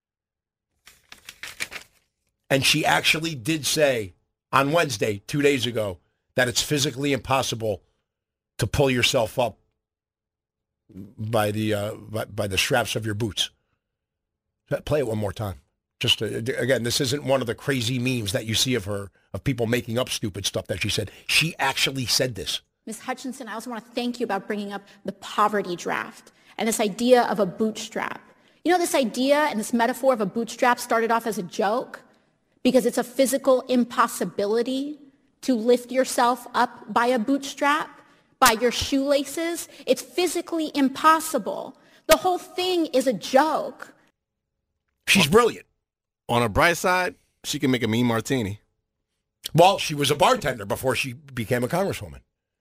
And she actually did say on Wednesday, two days ago, that it's physically impossible to pull yourself up by the uh, by, by the straps of your boots. Play it one more time. Just to, again, this isn't one of the crazy memes that you see of her, of people making up stupid stuff that she said. She actually said this. Miz Hutchinson, I also want to thank you about bringing up the poverty draft and this idea of a bootstrap. You know, this idea and this metaphor of a bootstrap started off as a joke because it's a physical impossibility to lift yourself up by a bootstrap, by your shoelaces. It's physically impossible. The whole thing is a joke. She's brilliant. On a bright side, she can make a mean martini. Well, she was a bartender before she became a congresswoman.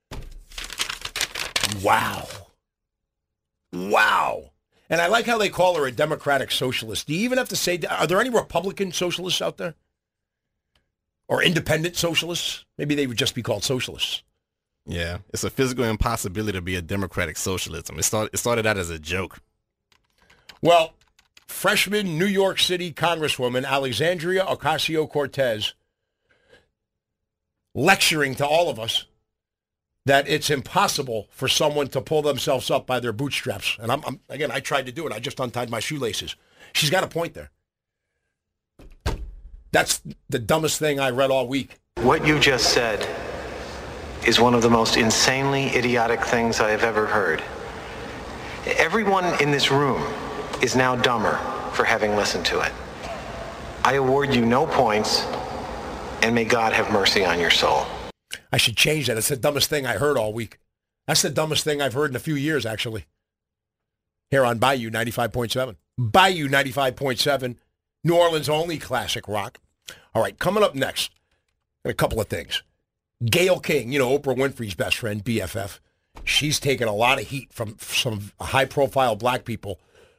Wow. Wow. And I like how they call her a democratic socialist. Do you even have to say, are there any Republican socialists out there? Or independent socialists? Maybe they would just be called socialists. Yeah, it's a physical impossibility to be a democratic socialism. It started, it started out as a joke. Well, freshman New York City Congresswoman Alexandria Ocasio-Cortez lecturing to all of us that it's impossible for someone to pull themselves up by their bootstraps. And I'm, I'm again, I tried to do it. I just untied my shoelaces. She's got a point there. That's the dumbest thing I read all week. What you just said is one of the most insanely idiotic things I have ever heard. Everyone in this room is now dumber for having listened to it. I award you no points, and may God have mercy on your soul. I should change that. It's the dumbest thing I heard all week. That's the dumbest thing I've heard in a few years, actually. Here on Bayou ninety-five point seven. Bayou ninety-five point seven, New Orleans' only classic rock. All right, coming up next, a couple of things. Gayle King, you know, Oprah Winfrey's best friend, B F F. She's taken a lot of heat from some high-profile black people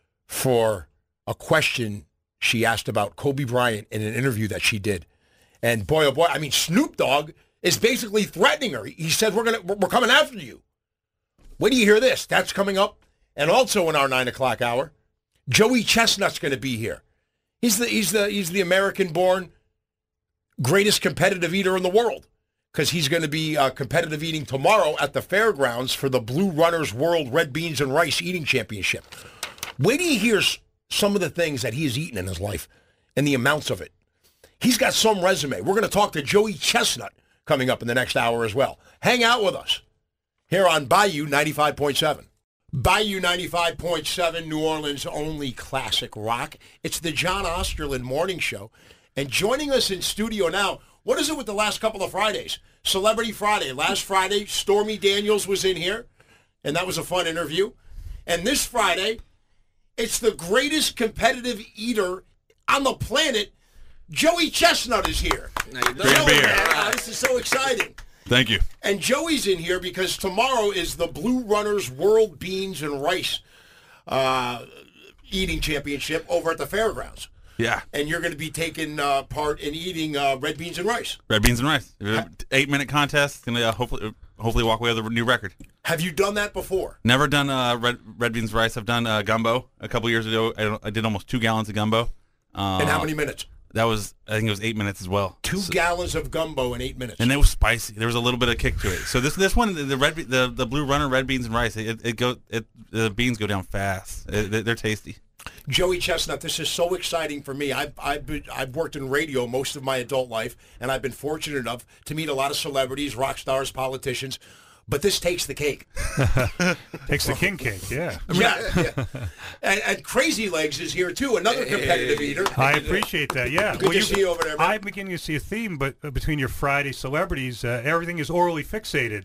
for a question she asked about Kobe Bryant in an interview that she did. And boy, oh boy, I mean, Snoop Dogg is basically threatening her. He said, we're gonna, we're coming after you. Wait till you hear this. That's coming up. And also in our nine o'clock hour, Joey Chestnut's going to be here. He's the, he's the, he's the American-born greatest competitive eater in the world, because he's going to be uh, competitive eating tomorrow at the fairgrounds for the Blue Runners World Red Beans and Rice Eating Championship. Wait till you hear some of the things that he has eaten in his life and the amounts of it. He's got some resume. We're going to talk to Joey Chestnut coming up in the next hour as well. Hang out with us here on Bayou ninety-five point seven. Bayou ninety-five point seven, New Orleans' only classic rock. It's the John Osterland Morning Show. And joining us in studio now, what is it with the last couple of Fridays? Celebrity Friday. Last Friday, Stormy Daniels was in here, and that was a fun interview. And this Friday, it's the greatest competitive eater on the planet. Joey Chestnut is here. Great to be here. Uh, this is so exciting. Thank you. And Joey's in here because tomorrow is the Blue Runners World Beans and Rice uh, Eating Championship over at the fairgrounds. Yeah. And you're going to be taking uh, part in eating uh, red beans and rice. Red beans and rice. Eight-minute contest. Going to uh, hopefully hopefully walk away with a new record. Have you done that before? Never done uh, red red beans and rice. I've done uh, gumbo a couple years ago. I, I did almost two gallons of gumbo. Uh, in how many minutes? That was, I think it was eight minutes as well. Two so, gallons of gumbo in eight minutes. And it was spicy. There was a little bit of kick to it. So this this one, the, the red the, the Blue Runner red beans and rice, it, it go it the beans go down fast. It, they're tasty. Joey Chestnut, this is so exciting for me. I've, I've, been, I've worked in radio most of my adult life, and I've been fortunate enough to meet a lot of celebrities, rock stars, politicians. But this takes the cake. Takes the king cake, yeah. Yeah, yeah. And, and Crazy Legs is here, too, another competitive Hey. eater. I appreciate that, yeah. Good to see you over there, man. I'm beginning to see a theme but uh, between your Friday celebrities. Uh, everything is orally fixated.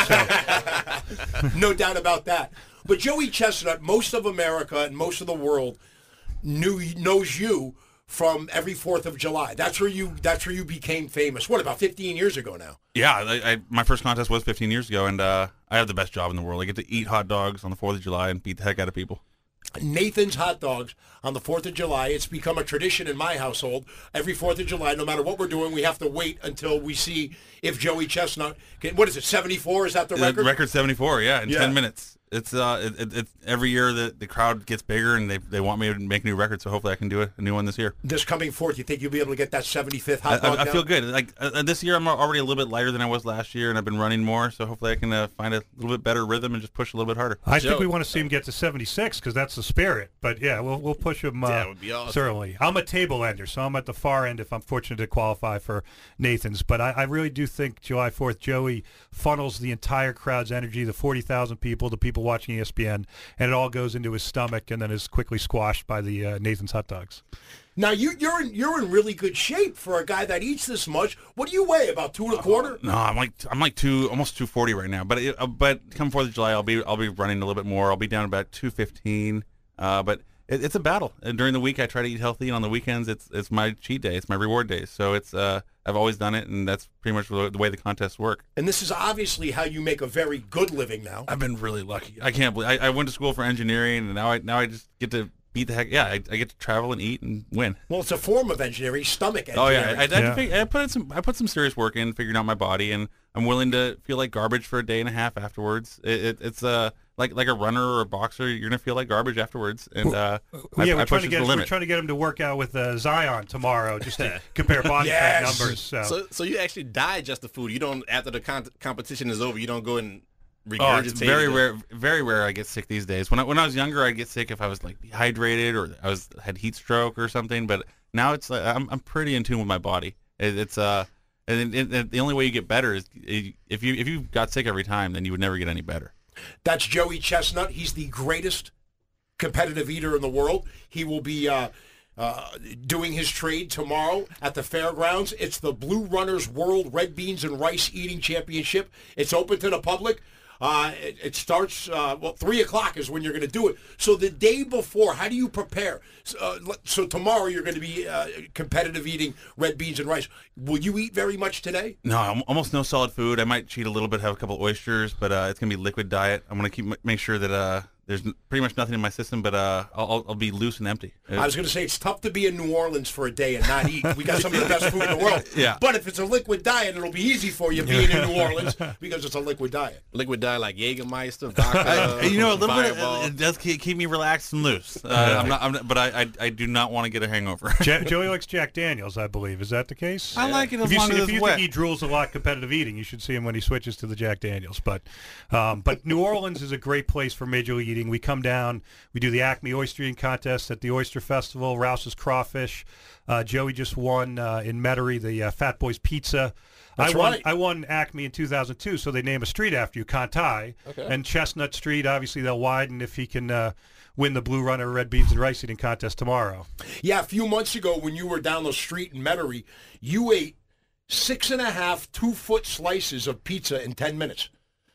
No doubt about that. But Joey Chestnut, most of America and most of the world knew knows you from every fourth of July. That's where you that's where you became famous. What, about fifteen years ago now? Yeah, I, I, my first contest was fifteen years ago, and uh, I have the best job in the world. I get to eat hot dogs on the fourth of July and beat the heck out of people. Nathan's Hot Dogs on the fourth of July. It's become a tradition in my household. Every fourth of July, no matter what we're doing, we have to wait until we see if Joey Chestnut can, what is it, seventy-four? Is that the record? The record seventy-four, yeah, in Yeah. ten minutes. It's uh, it, it, it's every year the, the crowd gets bigger, and they they want me to make new records, so hopefully I can do a, a new one this year. This coming fourth, you think you'll be able to get that seventy-fifth I, hot dog I, I down? feel good. Like uh, this year, I'm already a little bit lighter than I was last year, and I've been running more, so hopefully I can uh, find a little bit better rhythm and just push a little bit harder. I think we want to see him get to seventy-six because that's the spirit. But yeah, we'll we'll push him. Uh, That would be awesome. Certainly, I'm a table ender, so I'm at the far end if I'm fortunate to qualify for Nathan's. But I, I really do think July fourth, Joey funnels the entire crowd's energy, the forty thousand people, the people watching E S P N, and it all goes into his stomach and then is quickly squashed by the uh, Nathan's hot dogs. Now you, you're in you're in really good shape for a guy that eats this much. What do you weigh? About two and a quarter? No, I'm like I'm like two almost two forty right now. But it, uh, but come fourth of July, I'll be I'll be running a little bit more. I'll be down about two fifteen. Uh, but it, it's a battle. And during the week, I try to eat healthy, and on the weekends, it's it's my cheat day. It's my reward day. So it's uh I've always done it, and that's pretty much the, the way the contests work. And this is obviously how you make a very good living now. I've been really lucky. I can't believe I, I went to school for engineering, and now I now I just get to beat the heck. Yeah, I, I get to travel and eat and win. Well, it's a form of engineering, stomach Oh engineering. yeah, I, I, I, fig- I put in some I put some serious work in figuring out my body, and I'm willing to feel like garbage for a day and a half afterwards. It, it, it's uh like like a runner or a boxer, you're gonna feel like garbage afterwards. And uh, yeah, I, we're I trying push to it get to the we're limit. trying to get him to work out with uh, Zion tomorrow, just to compare body fat Yes. numbers. So. So, so you actually digest the food. You don't, after the con- competition is over, you don't go and regurgitate. Oh, it's very it. rare. Very rare. I get sick these days. When I when I was younger, I'd get sick if I was like dehydrated or I was had heat stroke or something. But now it's like I'm I'm pretty in tune with my body. It, it's uh, and it, it, the only way you get better is if you if you got sick every time, then you would never get any better. That's Joey Chestnut. He's the greatest competitive eater in the world. He will be uh, uh, doing his trade tomorrow at the fairgrounds. It's the Blue Runners World Red Beans and Rice Eating Championship. It's open to the public. Uh, it, it starts, uh, well, three o'clock is when you're going to do it. So the day before, how do you prepare? So, uh, so tomorrow you're going to be uh, competitive eating red beans and rice. Will you eat very much today? No, I'm almost no solid food. I might cheat a little bit, have a couple oysters, but uh, it's gonna be liquid diet. I'm gonna keep make sure that uh, there's n- pretty much nothing in my system, but uh, I'll, I'll be loose and empty. I was going to say it's tough to be in New Orleans for a day and not eat. We got some of the best food in the world. Yeah. But if it's a liquid diet, it'll be easy for you being in New Orleans because it's a liquid diet. Liquid diet like Jägermeister, vodka, I- you know, a little bit. Fireball. Of, it does keep, keep me relaxed and loose. Uh, Yeah. I'm not, I'm not, but I, I, I do not want to get a hangover. Ja- Joey likes Jack Daniels, I believe. Is that the case? I like it as if you, long see- as if it's you wet. think he drools a lot competitive eating, you should see him when he switches to the Jack Daniels. But, um, but New Orleans is a great place for major league eating. We come down, we do the Acme Oyster Eating Contest at the Oyster Festival, Rouse's Crawfish. Uh, Joey just won uh, in Metairie the uh, Fat Boys Pizza. That's I won, right. I won Acme in two thousand two, so they name a street after you, Contai. Okay. And Chestnut Street, obviously they'll widen if he can uh, win the Blue Runner Red Beans and Rice Eating Contest tomorrow. Yeah, a few months ago when you were down the street in Metairie, you ate six and a half two-foot slices of pizza in ten minutes.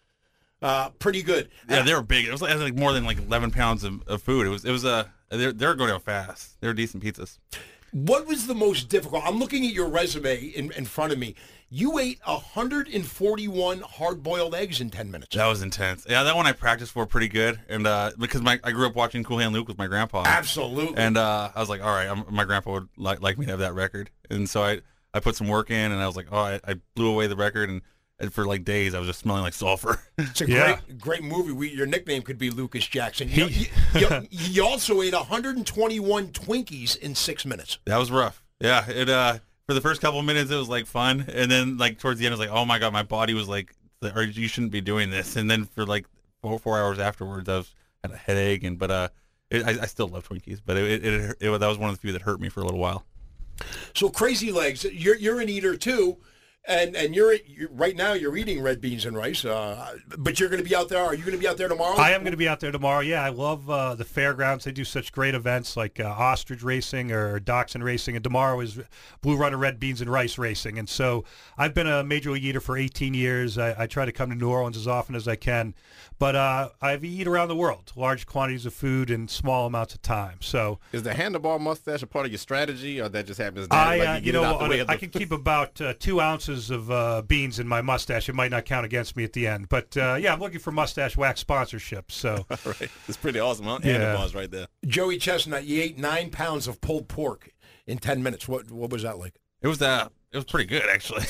Uh, pretty good. Yeah, they were big. It was like, it was like more than like eleven pounds of, of food. It was it was a uh, they're they're going down fast. They were decent pizzas. What was the most difficult? I'm looking at your resume in, in front of me. You ate one hundred forty-one hard-boiled eggs in ten minutes. That was intense. Yeah, that one I practiced for pretty good, and uh, because my I grew up watching Cool Hand Luke with my grandpa. Absolutely. And uh, I was like, all right, I'm, my grandpa would like like me to have that record, and so I I put some work in, and I was like, oh, I, I blew away the record, and, and for like days I was just smelling like sulfur. It's a Yeah. great, great movie. We, your nickname could be Lucas Jackson. You, you, you, you also ate one hundred twenty-one Twinkies in six minutes. That was rough. Yeah, it uh for the first couple of minutes it was like fun, and then like towards the end I was like, oh my god, my body was like, or you shouldn't be doing this. And then for like four, four hours afterwards, I was had a headache, and but uh It, I, I still love Twinkies, but it, it, it, it that was one of the few that hurt me for a little while. So Crazy Legs, you're you're an eater too, and and you're, you're right now you're eating red beans and rice. Uh, but you're going to be out there. Are you going to be out there tomorrow? I am going to be out there tomorrow. Yeah, I love uh, the fairgrounds. They do such great events like uh, ostrich racing or dachshund racing, and tomorrow is Blue Runner red beans and rice racing. And so I've been a major league eater for eighteen years. I, I try to come to New Orleans as often as I can, but uh, I've eat around the world, large quantities of food in small amounts of time. So is the handlebar mustache a part of your strategy, or that just happens? I, like uh, you, you know, a, I can keep about uh, two ounces of uh, beans in my mustache. It might not count against me at the end, but uh, yeah, I'm looking for mustache wax sponsorships. So right. It's pretty awesome, huh? Yeah. Handlebars right there. Joey Chestnut, you ate nine pounds of pulled pork in ten minutes. What what was that like? It was uh, it was pretty good actually.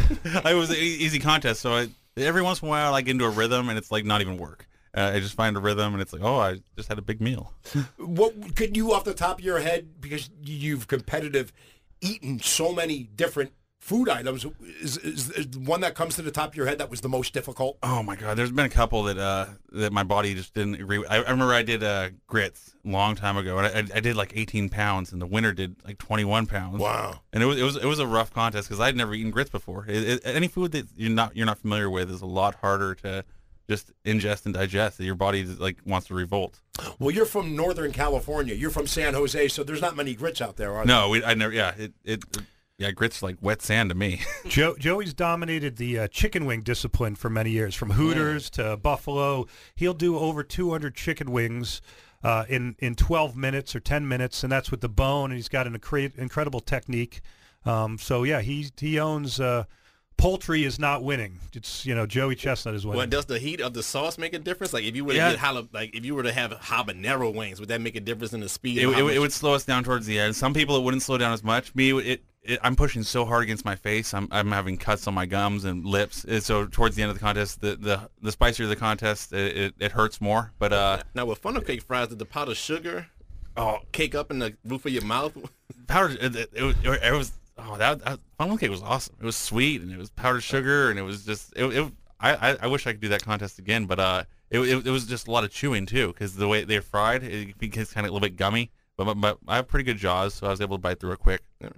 It was an easy contest, so I, every once in a while I get into a rhythm, and it's like not even work. Uh, I just find a rhythm, and it's like, oh, I just had a big meal. What could you, off the top of your head, because you've competitive eaten so many different food items, is, is, is one that comes to the top of your head that was the most difficult? Oh my God, there's been a couple that uh, that my body just didn't agree with. I, I remember I did uh, grits a long time ago, and I, I did like eighteen pounds, and the winner did like twenty-one pounds. Wow! And it was it was it was a rough contest because I'd never eaten grits before. It, it, any food that you're not you're not familiar with is a lot harder to just ingest and digest. Your body like wants to revolt. Well, you're from Northern California. You're from San Jose, so there's not many grits out there, are there? No, we, I never. Yeah, it, it yeah, grits like wet sand to me. Joe, Joey's dominated the uh, chicken wing discipline for many years, from Hooters yeah. to Buffalo. He'll do over two hundred chicken wings uh, in in twelve minutes or ten minutes, and that's with the bone. And he's got an incre- incredible technique. Um, so yeah, he he owns. Uh, Poultry is not winning. It's, you know, Joey Chestnut is winning. Well, does the heat of the sauce make a difference? Like if you were to yeah. get jala- like if you were to have habanero wings, would that make a difference in the speed? It, of it, how it much- would slow us down towards the end. Some people it wouldn't slow down as much. Me, it, it I'm pushing so hard against my face. I'm I'm having cuts on my gums and lips. And so towards the end of the contest, the the, the spicier the contest, it, it, it hurts more. But uh, now with funnel cake fries, did the powdered sugar oh cake up in the roof of your mouth? Powdered it, it, it, it was. Oh, that, that funnel cake was awesome. It was sweet, and it was powdered sugar, and it was just. It, it I, I wish I could do that contest again, but uh, it, it, it was just a lot of chewing too, because the way they're fried, it becomes kind of a little bit gummy. But, but, but I have pretty good jaws, so I was able to bite through it quick.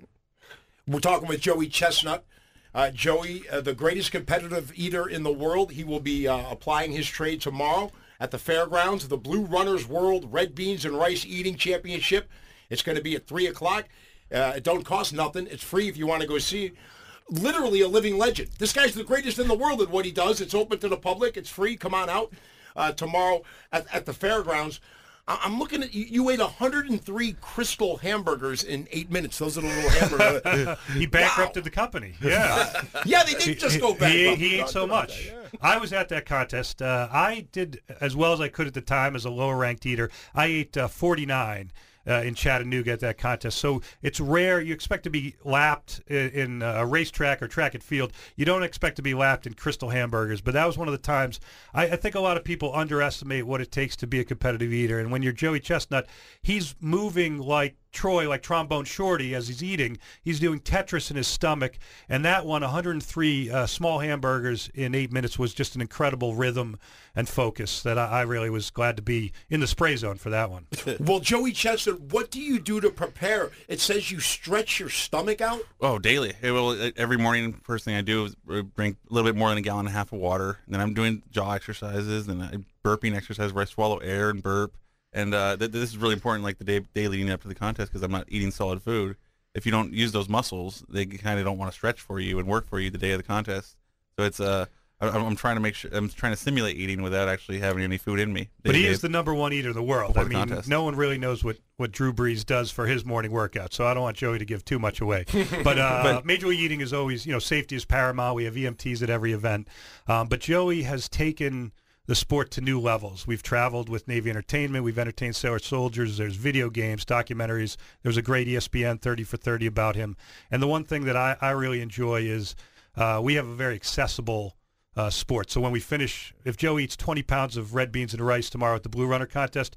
We're talking with Joey Chestnut. Uh, Joey, uh, the greatest competitive eater in the world. He will be uh, applying his trade tomorrow at the fairgrounds, the Blue Runners World Red Beans and Rice Eating Championship. It's going to be at three o'clock. Uh, it don't cost nothing. It's free if you want to go see it. Literally a living legend. This guy's the greatest in the world at what he does. It's open to the public. It's free. Come on out uh, tomorrow at, at the fairgrounds. I- I'm looking at you. You ate one hundred three Crystal hamburgers in eight minutes. Those are the little hamburgers. He bankrupted wow. the company. Yeah. Yeah, they did just go bankrupt. He, he ate so much. Yeah. I was at that contest. Uh, I did as well as I could at the time as a lower-ranked eater. I ate uh, forty-nine. Uh, in Chattanooga at that contest. So it's rare. You expect to be lapped in, in a racetrack or track and field. You don't expect to be lapped in Crystal hamburgers. But that was one of the times I, I think a lot of people underestimate what it takes to be a competitive eater. And when you're Joey Chestnut, he's moving like Troy, like Trombone Shorty, as he's eating. He's doing Tetris in his stomach. And that one, one hundred three uh, small hamburgers in eight minutes, was just an incredible rhythm and focus that I, I really was glad to be in the spray zone for that one. Well, Joey Chestnut, what do you do to prepare? It says you stretch your stomach out? Oh, daily. It will, every morning, first thing I do is drink a little bit more than a gallon and a half of water. And then I'm doing jaw exercises and I burping exercise where I swallow air and burp. And uh, th- this is really important, like the day, day leading up to the contest, because I'm not eating solid food. If you don't use those muscles, they kind of don't want to stretch for you and work for you the day of the contest. So it's uh, I, I'm trying to make sure I'm trying to simulate eating without actually having any food in me. But he is the number one eater in the world. I the mean, contest. No one really knows what, what Drew Brees does for his morning workout, so I don't want Joey to give too much away. But, uh, but Major League Eating is always, you know, safety is paramount. We have E M Ts at every event. Um, but Joey has taken the sport to new levels. We've traveled with Navy Entertainment. We've entertained sailor soldiers. There's video games, documentaries. There's a great E S P N thirty for thirty about him. And the one thing that I, I really enjoy is uh, we have a very accessible uh, sport. So when we finish, if Joe eats twenty pounds of red beans and rice tomorrow at the Blue Runner contest,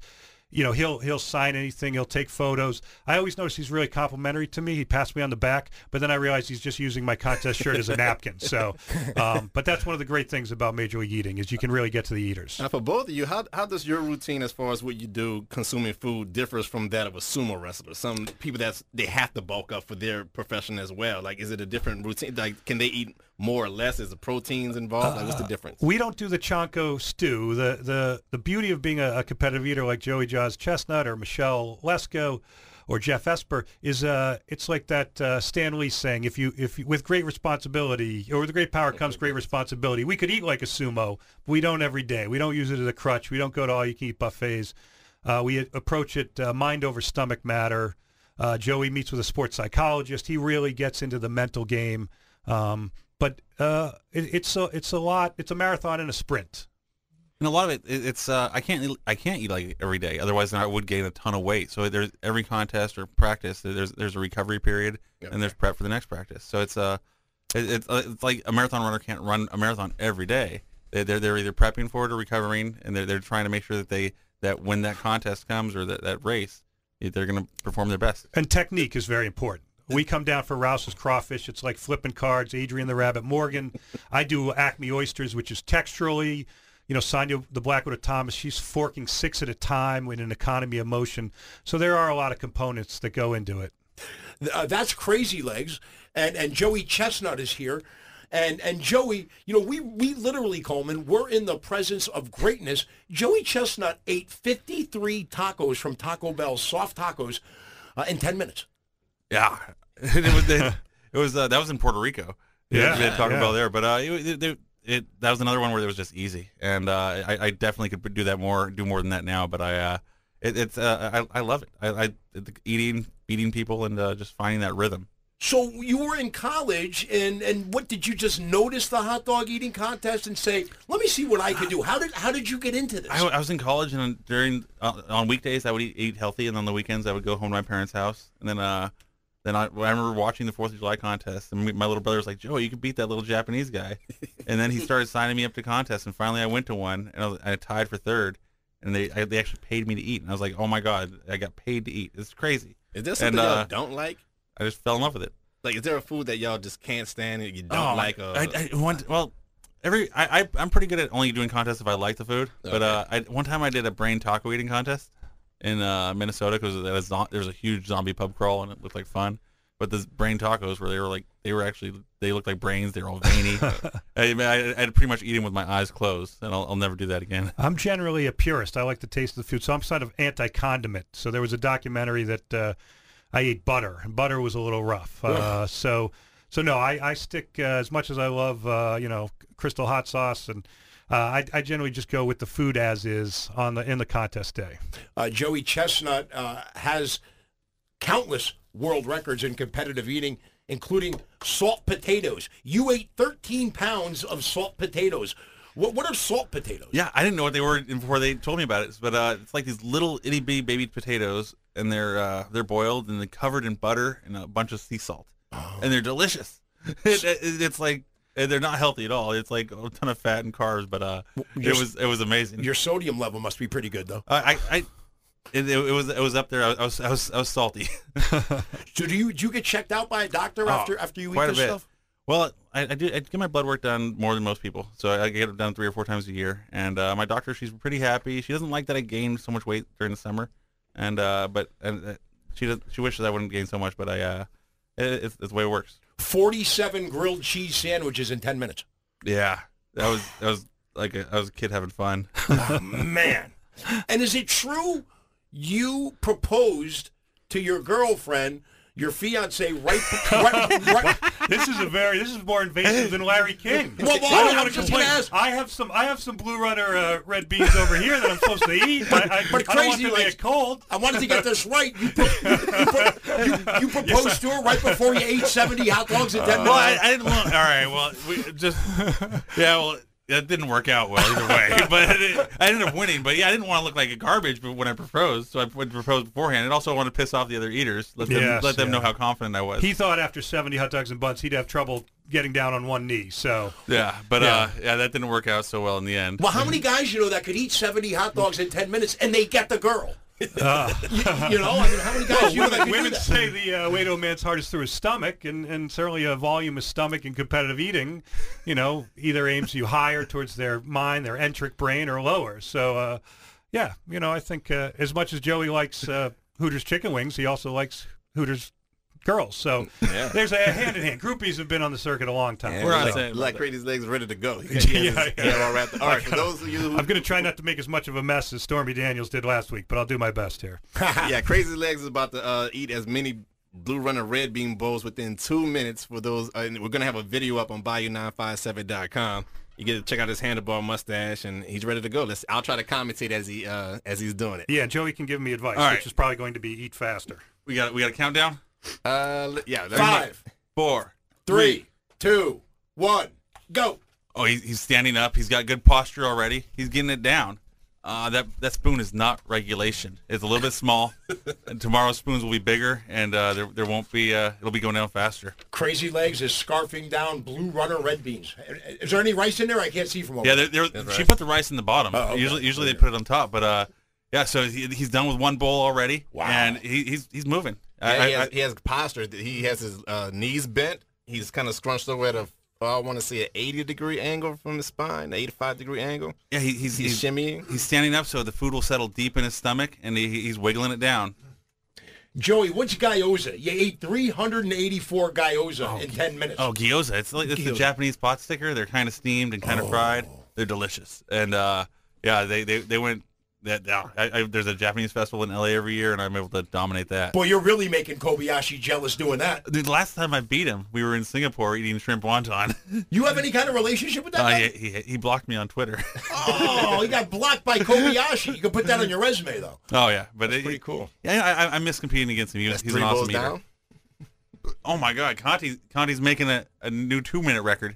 you know, he'll he'll sign anything. He'll take photos. I always notice he's really complimentary to me. He passed me on the back, but then I realized he's just using my contest shirt as a napkin. So, um, but that's one of the great things about Major League Eating is you can really get to the eaters. Now, for both of you, how how does your routine as far as what you do consuming food differs from that of a sumo wrestler? Some people that's they have to bulk up for their profession as well. Like, is it a different routine? Like, can they eat more or less? Is the proteins involved? Like, what's the difference? Uh, we don't do the Chanko stew. The the the beauty of being a, a competitive eater like Joey Jaws Chestnut or Michelle Lesko or Jeff Esper is uh it's like that uh, Stan Lee saying, if you if you, with great responsibility or with great power comes great responsibility. We could eat like a sumo, but we don't every day. We don't use it as a crutch. We don't go to all you can eat buffets. Uh, we approach it uh, mind over stomach matter. Uh, Joey meets with a sports psychologist. He really gets into the mental game. Um, but uh, it, it's a it's a lot. It's a marathon and a sprint. And a lot of it, it it's uh, I can't I can't eat like every day. Otherwise, then I would gain a ton of weight. So there's every contest or practice, there's there's a recovery period, yep. and there's prep for the next practice. So it's uh, it, it's it's like a marathon runner can't run a marathon every day. They they're they're either prepping for it or recovering, and they're they're trying to make sure that they that when that contest comes or that, that race, they're going to perform their best. And technique is very important. We come down for Rouse's crawfish. It's like flipping cards. Adrian the Rabbit Morgan. I do Acme oysters, which is texturally. You know, Sonia the Blackwater Thomas, she's forking six at a time with an economy of motion. So there are a lot of components that go into it. Uh, that's Crazy Legs, and, and Joey Chestnut is here. And and Joey, you know, we, we literally, Coleman, we're in the presence of greatness. Joey Chestnut ate fifty-three tacos from Taco Bell, soft tacos, uh, in ten minutes. Yeah. it was, it, it was uh, that was in Puerto Rico. Yeah. They had Taco yeah. Bell there. But uh, it, it, it that was another one where it was just easy. And uh, I, I definitely could do that more, do more than that now. But I, uh, it, it's uh, I, I love it. I, I eating, beating people, and uh, just finding that rhythm. So you were in college, and, and what did you just notice the hot dog eating contest and say, let me see what I could do? How did how did you get into this? I, I was in college, and during uh, on weekdays I would eat, eat healthy, and on the weekends I would go home to my parents' house. And then uh, then I, I remember watching the Fourth of July contest, and my little brother was like, Joe, you could beat that little Japanese guy. And then he started signing me up to contests, and finally I went to one, and I, was, I tied for third, and they I, they actually paid me to eat. And I was like, oh my God, I got paid to eat. It's crazy. Is there something and, uh, y'all don't like? I just fell in love with it. Like, is there a food that y'all just can't stand and you don't oh, like? Or... I, I want, well, every I, I I'm pretty good at only doing contests if I like the food. Okay. But uh, I, one time I did a brain taco eating contest in uh, Minnesota because there was a huge zombie pub crawl and it looked like fun. But the brain tacos where they were like they were actually they looked like brains. They were all veiny. I, I, I had pretty much eat them with my eyes closed, and I'll, I'll never do that again. I'm generally a purist. I like the taste of the food, so I'm sort of anti-condiment. So there was a documentary that uh, I ate butter, and butter was a little rough. Uh, so so no, I, I stick uh, as much as I love uh, you know Crystal hot sauce, and uh, I, I generally just go with the food as is on the in the contest day. Uh, Joey Chestnut uh, has countless world records in competitive eating, including salt potatoes. You ate thirteen pounds of salt potatoes. What what are salt potatoes? Yeah, I didn't know what they were before they told me about it. But uh, it's like these little itty bitty baby potatoes, and they're uh, they're boiled and they're covered in butter and a bunch of sea salt, oh. and they're delicious. it, it, it's like they're not healthy at all. It's like a ton of fat and carbs, but uh, your, it was it was amazing. Your sodium level must be pretty good, though. I. I, I It, it, it was it was up there. I was I was I was salty. So do you do you get checked out by a doctor oh, after after you eat quite this a bit. stuff? Well, I, I do I get my blood work done more than most people, so I get it done three or four times a year. And uh, my doctor, she's pretty happy. She doesn't like that I gained so much weight during the summer, and uh, but and uh, she does she wishes I wouldn't gain so much, but I uh, it, it's, it's the way it works. Forty-seven grilled cheese sandwiches in ten minutes. Yeah, that was that was like a, I was a kid having fun. Oh, man, and is it true? You proposed to your girlfriend, your fiance, right, right, right. This is a very. This is more invasive than Larry King. Well, well, I don't I want to complain. I have some. I have some Blue Runner uh, red beans over here that I'm supposed to eat. But, I, but I crazy, don't want them like, to get cold. I wanted to get this right. You, you, you, you, you proposed yes, to her right before you ate seventy hot dogs in ten uh, minutes. Well, I, I didn't want. All right. Well, we just. Yeah. Well. That didn't work out well either way, but it, I ended up winning. But yeah, I didn't want to look like a garbage when I proposed, so I proposed beforehand. And also, I wanted to piss off the other eaters, let them yes, let them yeah. know how confident I was. He thought after seventy hot dogs and buns, he'd have trouble getting down on one knee. So yeah, but yeah, uh, yeah that didn't work out so well in the end. Well, how many guys you know that could eat seventy hot dogs in ten minutes and they get the girl? Uh, you, you know, I mean, how many guys well, you know that women, can women do that? say the uh, way to a man's heart is through his stomach, and, and certainly a volume of stomach and competitive eating, you know, either aims you higher towards their mind, their enteric brain, or lower. So, uh, yeah, you know, I think uh, as much as Joey likes uh, Hooters chicken wings, he also likes Hooters girls. So yeah. there's a hand-in-hand. Groupies have been on the circuit a long time. Yeah, we're on the same. Like Crazy's legs ready to go. He got, he yeah, his, yeah. all, wrapped, all right, for those of you who... I'm going to try not to make as much of a mess as Stormy Daniels did last week, but I'll do my best here. yeah, Crazy Legs is about to uh, eat as many Blue Runner Red Bean bowls within two minutes for those. Uh, and we're going to have a video up on Bayou nine five seven dot com. You get to check out his handlebar mustache, and he's ready to go. Let's. I'll try to commentate as he uh, as he's doing it. Yeah, Joey can give me advice, All right. which is probably going to be eat faster. We got we got a countdown. Uh, yeah. Five, four, three, two, one, go. Oh, he's, he's standing up. He's got good posture already. He's getting it down. Uh, that that spoon is not regulation. It's a little bit small. And tomorrow's spoons will be bigger, and uh, there there won't be. Uh, it'll be going down faster. Crazy Legs is scarfing down Blue Runner red beans. Is there any rice in there? I can't see from over Yeah, there. there, there, That's she right. put the rice in the bottom. Oh, okay. Usually, usually they put it on top, but uh, yeah. So he, he's done with one bowl already. Wow. And he, he's he's moving. Yeah, I, he, I, has, I, he has posture. He has his uh, knees bent. He's kind of scrunched over at a, I want to say, an eighty degree angle from his spine, an eighty-five degree angle. yeah, he, he's, He's he's shimmying. He's standing up so the food will settle deep in his stomach, and he, he's wiggling it down. Joey, what's gyoza? You ate three hundred eighty-four gyoza in ten minutes. Oh, gyoza! It's like it's Gyoza. a Japanese pot sticker. They're kind of steamed and kind of fried. They're delicious, and uh, yeah, they, they, they went. That uh, I, I, there's a Japanese festival in L A every year, and I'm able to dominate that. Boy, you're really making Kobayashi jealous doing that. Dude, last time I beat him, we were in Singapore eating shrimp wonton. You have any kind of relationship with that Uh, guy? he, he he blocked me on Twitter. Oh, he got blocked by Kobayashi. You can put that on your resume, though. Oh yeah, but That's it, pretty cool. Yeah, I, I, I miss competing against him. He was, That's he's three an awesome bowls eater. down. Oh my God, Conti Conti's making a, a new two minute record.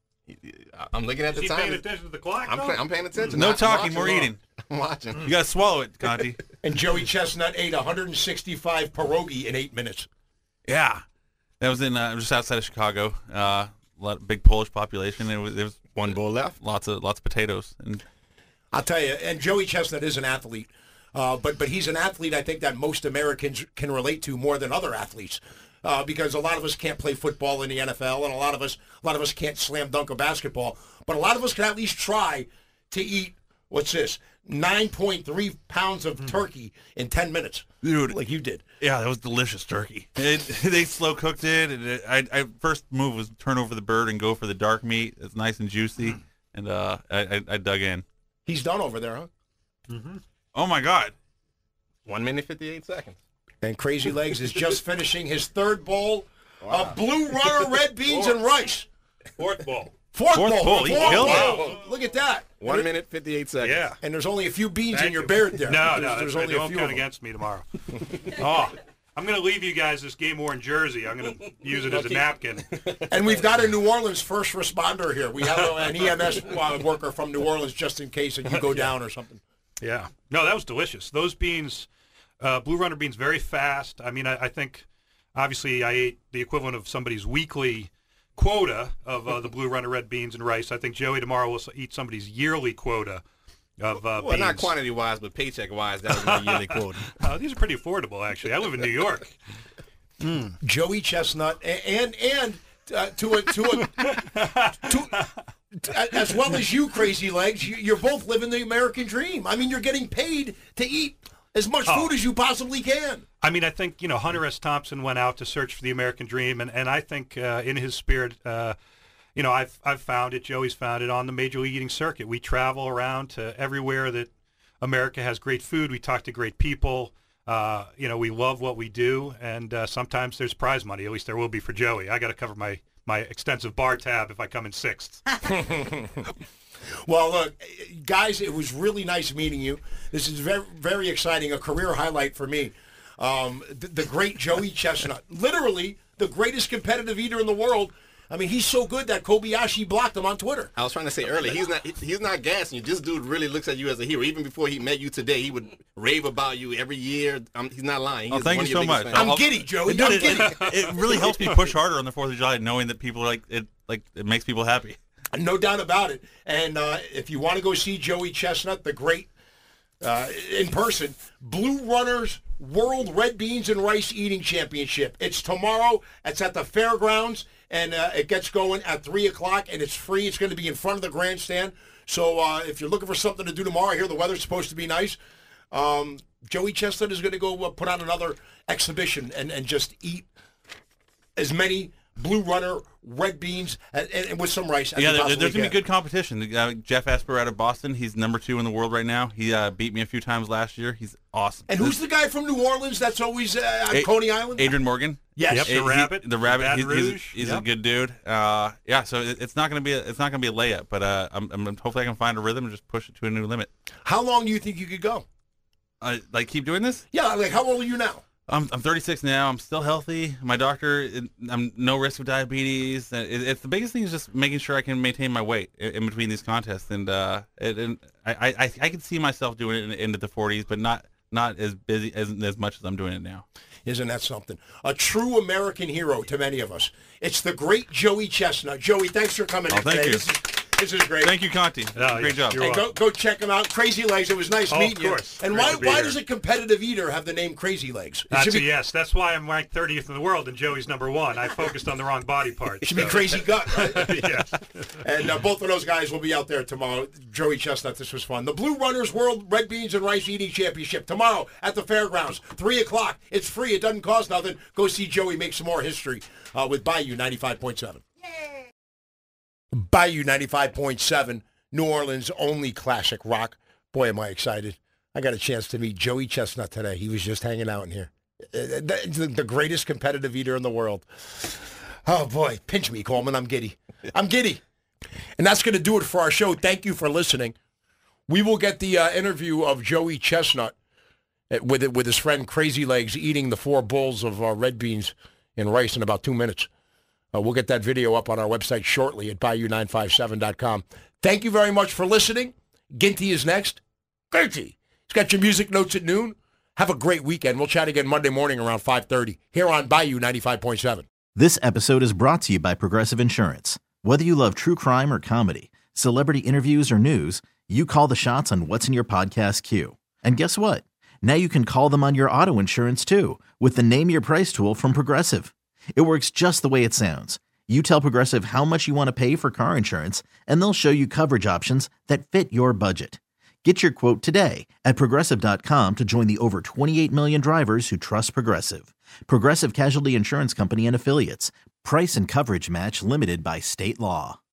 I'm looking at the Is he time. paying attention to the clock? I'm, though? pay, I'm paying attention. No I'm talking, watching we're along. eating. I'm watching. You gotta swallow it, Conti. And Joey Chestnut ate one hundred sixty-five pierogi in eight minutes. Yeah, that was in uh, just outside of Chicago. Uh, lot, big Polish population. It was there was One bowl left. lots of lots of potatoes. And I'll tell you, and Joey Chestnut is an athlete, uh, but but he's an athlete I think that most Americans can relate to more than other athletes, uh, because a lot of us can't play football in the N F L, and a lot of us a lot of us can't slam dunk a basketball, but a lot of us can at least try to eat what's this nine point three pounds of turkey in ten minutes, dude, like you did. yeah, that was delicious turkey. It, they slow cooked it. And it I, I first move was turn over the bird and go for the dark meat. It's nice and juicy, and uh, I, I I dug in. He's done over there, huh? Mm-hmm. Oh my God. One minute fifty-eight seconds. And Crazy Legs is just finishing his third bowl of Blue Runner red beans and rice. Fourth ball. Fourth, Fourth bowl. bowl. He Fourth killed bowl. Look at that. One minute fifty-eight seconds. Yeah. And there's only a few beans Thank in your you. beard there. No, There's, no, there's that's right. only Don't a few count of them. against me tomorrow. Oh, I'm going to leave you guys this game-worn jersey. I'm going to use it as a napkin. And we've got a New Orleans first responder here. We have an E M S uh, worker from New Orleans just in case and you go down or something. Yeah. No, that was delicious. Those beans, uh, Blue Runner beans, very fast. I mean, I, I think, obviously, I ate the equivalent of somebody's weekly quota of uh, the Blue Runner red beans and rice. I think Joey tomorrow will eat somebody's yearly quota of uh, Well, beans. not quantity-wise, but paycheck-wise, that was my yearly quota. Uh, these are pretty affordable, actually. I live in New York. Mm. Joey Chestnut and and uh, to a to a to, to, as well as you, Crazy Legs, you, you're both living the American dream. I mean, you're getting paid to eat as much Oh. food as you possibly can. I mean, I think, you know, Hunter S. Thompson went out to search for the American dream, and, and I think uh, in his spirit, uh, you know, I've I've found it, Joey's found it on the Major League Eating circuit. We travel around to everywhere that America has great food. We talk to great people. Uh, you know, we love what we do, and uh, sometimes there's prize money. At least there will be for Joey. I got to cover my, my extensive bar tab if I come in sixth. Well, look, guys, it was really nice meeting you. This is very, very exciting, a career highlight for me. Um, the, the great Joey Chestnut, literally the greatest competitive eater in the world. I mean, he's so good that Kobayashi blocked him on Twitter. I was trying to say earlier, he's not he's not gassing you. This dude really looks at you as a hero. Even before he met you today, he would rave about you every year. Um, he's not lying. He Oh, is thank one you of your so biggest much. fans. I'm giddy, Joey. Dude, I'm it, giddy. it, it really helps me push harder on the fourth of July, knowing that people like it. Like it makes people happy. No doubt about it. And uh, if you want to go see Joey Chestnut, the great uh, in person, Blue Runners World Red Beans and Rice Eating Championship. It's tomorrow. It's at the fairgrounds, and uh, it gets going at three o'clock, and it's free. It's going to be in front of the grandstand. So uh, if you're looking for something to do tomorrow, I hear the weather's supposed to be nice. Um, Joey Chestnut is going to go uh, put on another exhibition and, and just eat as many Blue Runner red beans and, and with some rice. Yeah, there, there's going to be good competition. Uh, Jeff Esper out of Boston, he's number two in the world right now. He uh, beat me a few times last year. He's awesome. And who's the guy from New Orleans that's always uh, on a- Coney Island? Adrian Morgan. Yes, yep, the He- rabbit. The rabbit. Baton He's, he's, Rouge. he's Yep. a good dude. Uh, yeah, so it, it's not going to be a, it's not going to be a layup, but uh, I'm, I'm hopefully I can find a rhythm and just push it to a new limit. How long do you think you could go? Uh, like keep doing this? Yeah, like how old are you now? I'm I'm thirty-six now. I'm still healthy. My doctor, it, I'm no risk of diabetes. It, it's the biggest thing is just making sure I can maintain my weight in, in between these contests. And uh, it, and I, I I can see myself doing it in, into the forties, but not not as busy as as much as I'm doing it now. Isn't that something? A true American hero to many of us. It's the great Joey Chestnut. Joey, thanks for coming Oh, in thank today. you. This is, this is great. Thank you, Conti. Oh, Great yeah, job. you're Hey, go, go check him out. Crazy Legs. It was nice Oh, meeting of course. you. And Great why to be why here. does a competitive eater have the name Crazy Legs? It That's should a be, yes. That's why I'm ranked thirtieth in the world, and Joey's number one. I focused on the wrong body part. it should be Crazy Gut. Right? Yes. And uh, both of those guys will be out there tomorrow. Joey Chestnut, this was fun. The Blue Runners World Red Beans and Rice Eating Championship tomorrow at the fairgrounds, three o'clock. It's free. It doesn't cost nothing. Go see Joey make some more history uh, with Bayou ninety-five point seven. Bayou ninety-five point seven, New Orleans' only classic rock. Boy, am I excited. I got a chance to meet Joey Chestnut today. He was just hanging out in here. Uh, The, the greatest competitive eater in the world. Oh, boy. Pinch me, Coleman. I'm giddy. I'm giddy. And that's going to do it for our show. Thank you for listening. We will get the uh, interview of Joey Chestnut with with his friend Crazy Legs eating the four bowls of uh, red beans and rice in about two minutes. Uh, we'll get that video up on our website shortly at bayou nine five seven dot com. Thank you very much for listening. Ginty is next. Ginty. He's got your music notes at noon. Have a great weekend. We'll chat again Monday morning around five thirty here on Bayou ninety-five point seven. This episode is brought to you by Progressive Insurance. Whether you love true crime or comedy, celebrity interviews or news, you call the shots on what's in your podcast queue. And guess what? Now you can call them on your auto insurance too with the Name Your Price tool from Progressive. It works just the way it sounds. You tell Progressive how much you want to pay for car insurance, and they'll show you coverage options that fit your budget. Get your quote today at Progressive dot com to join the over twenty-eight million drivers who trust Progressive. Progressive Casualty Insurance Company and Affiliates. Price and coverage match limited by state law.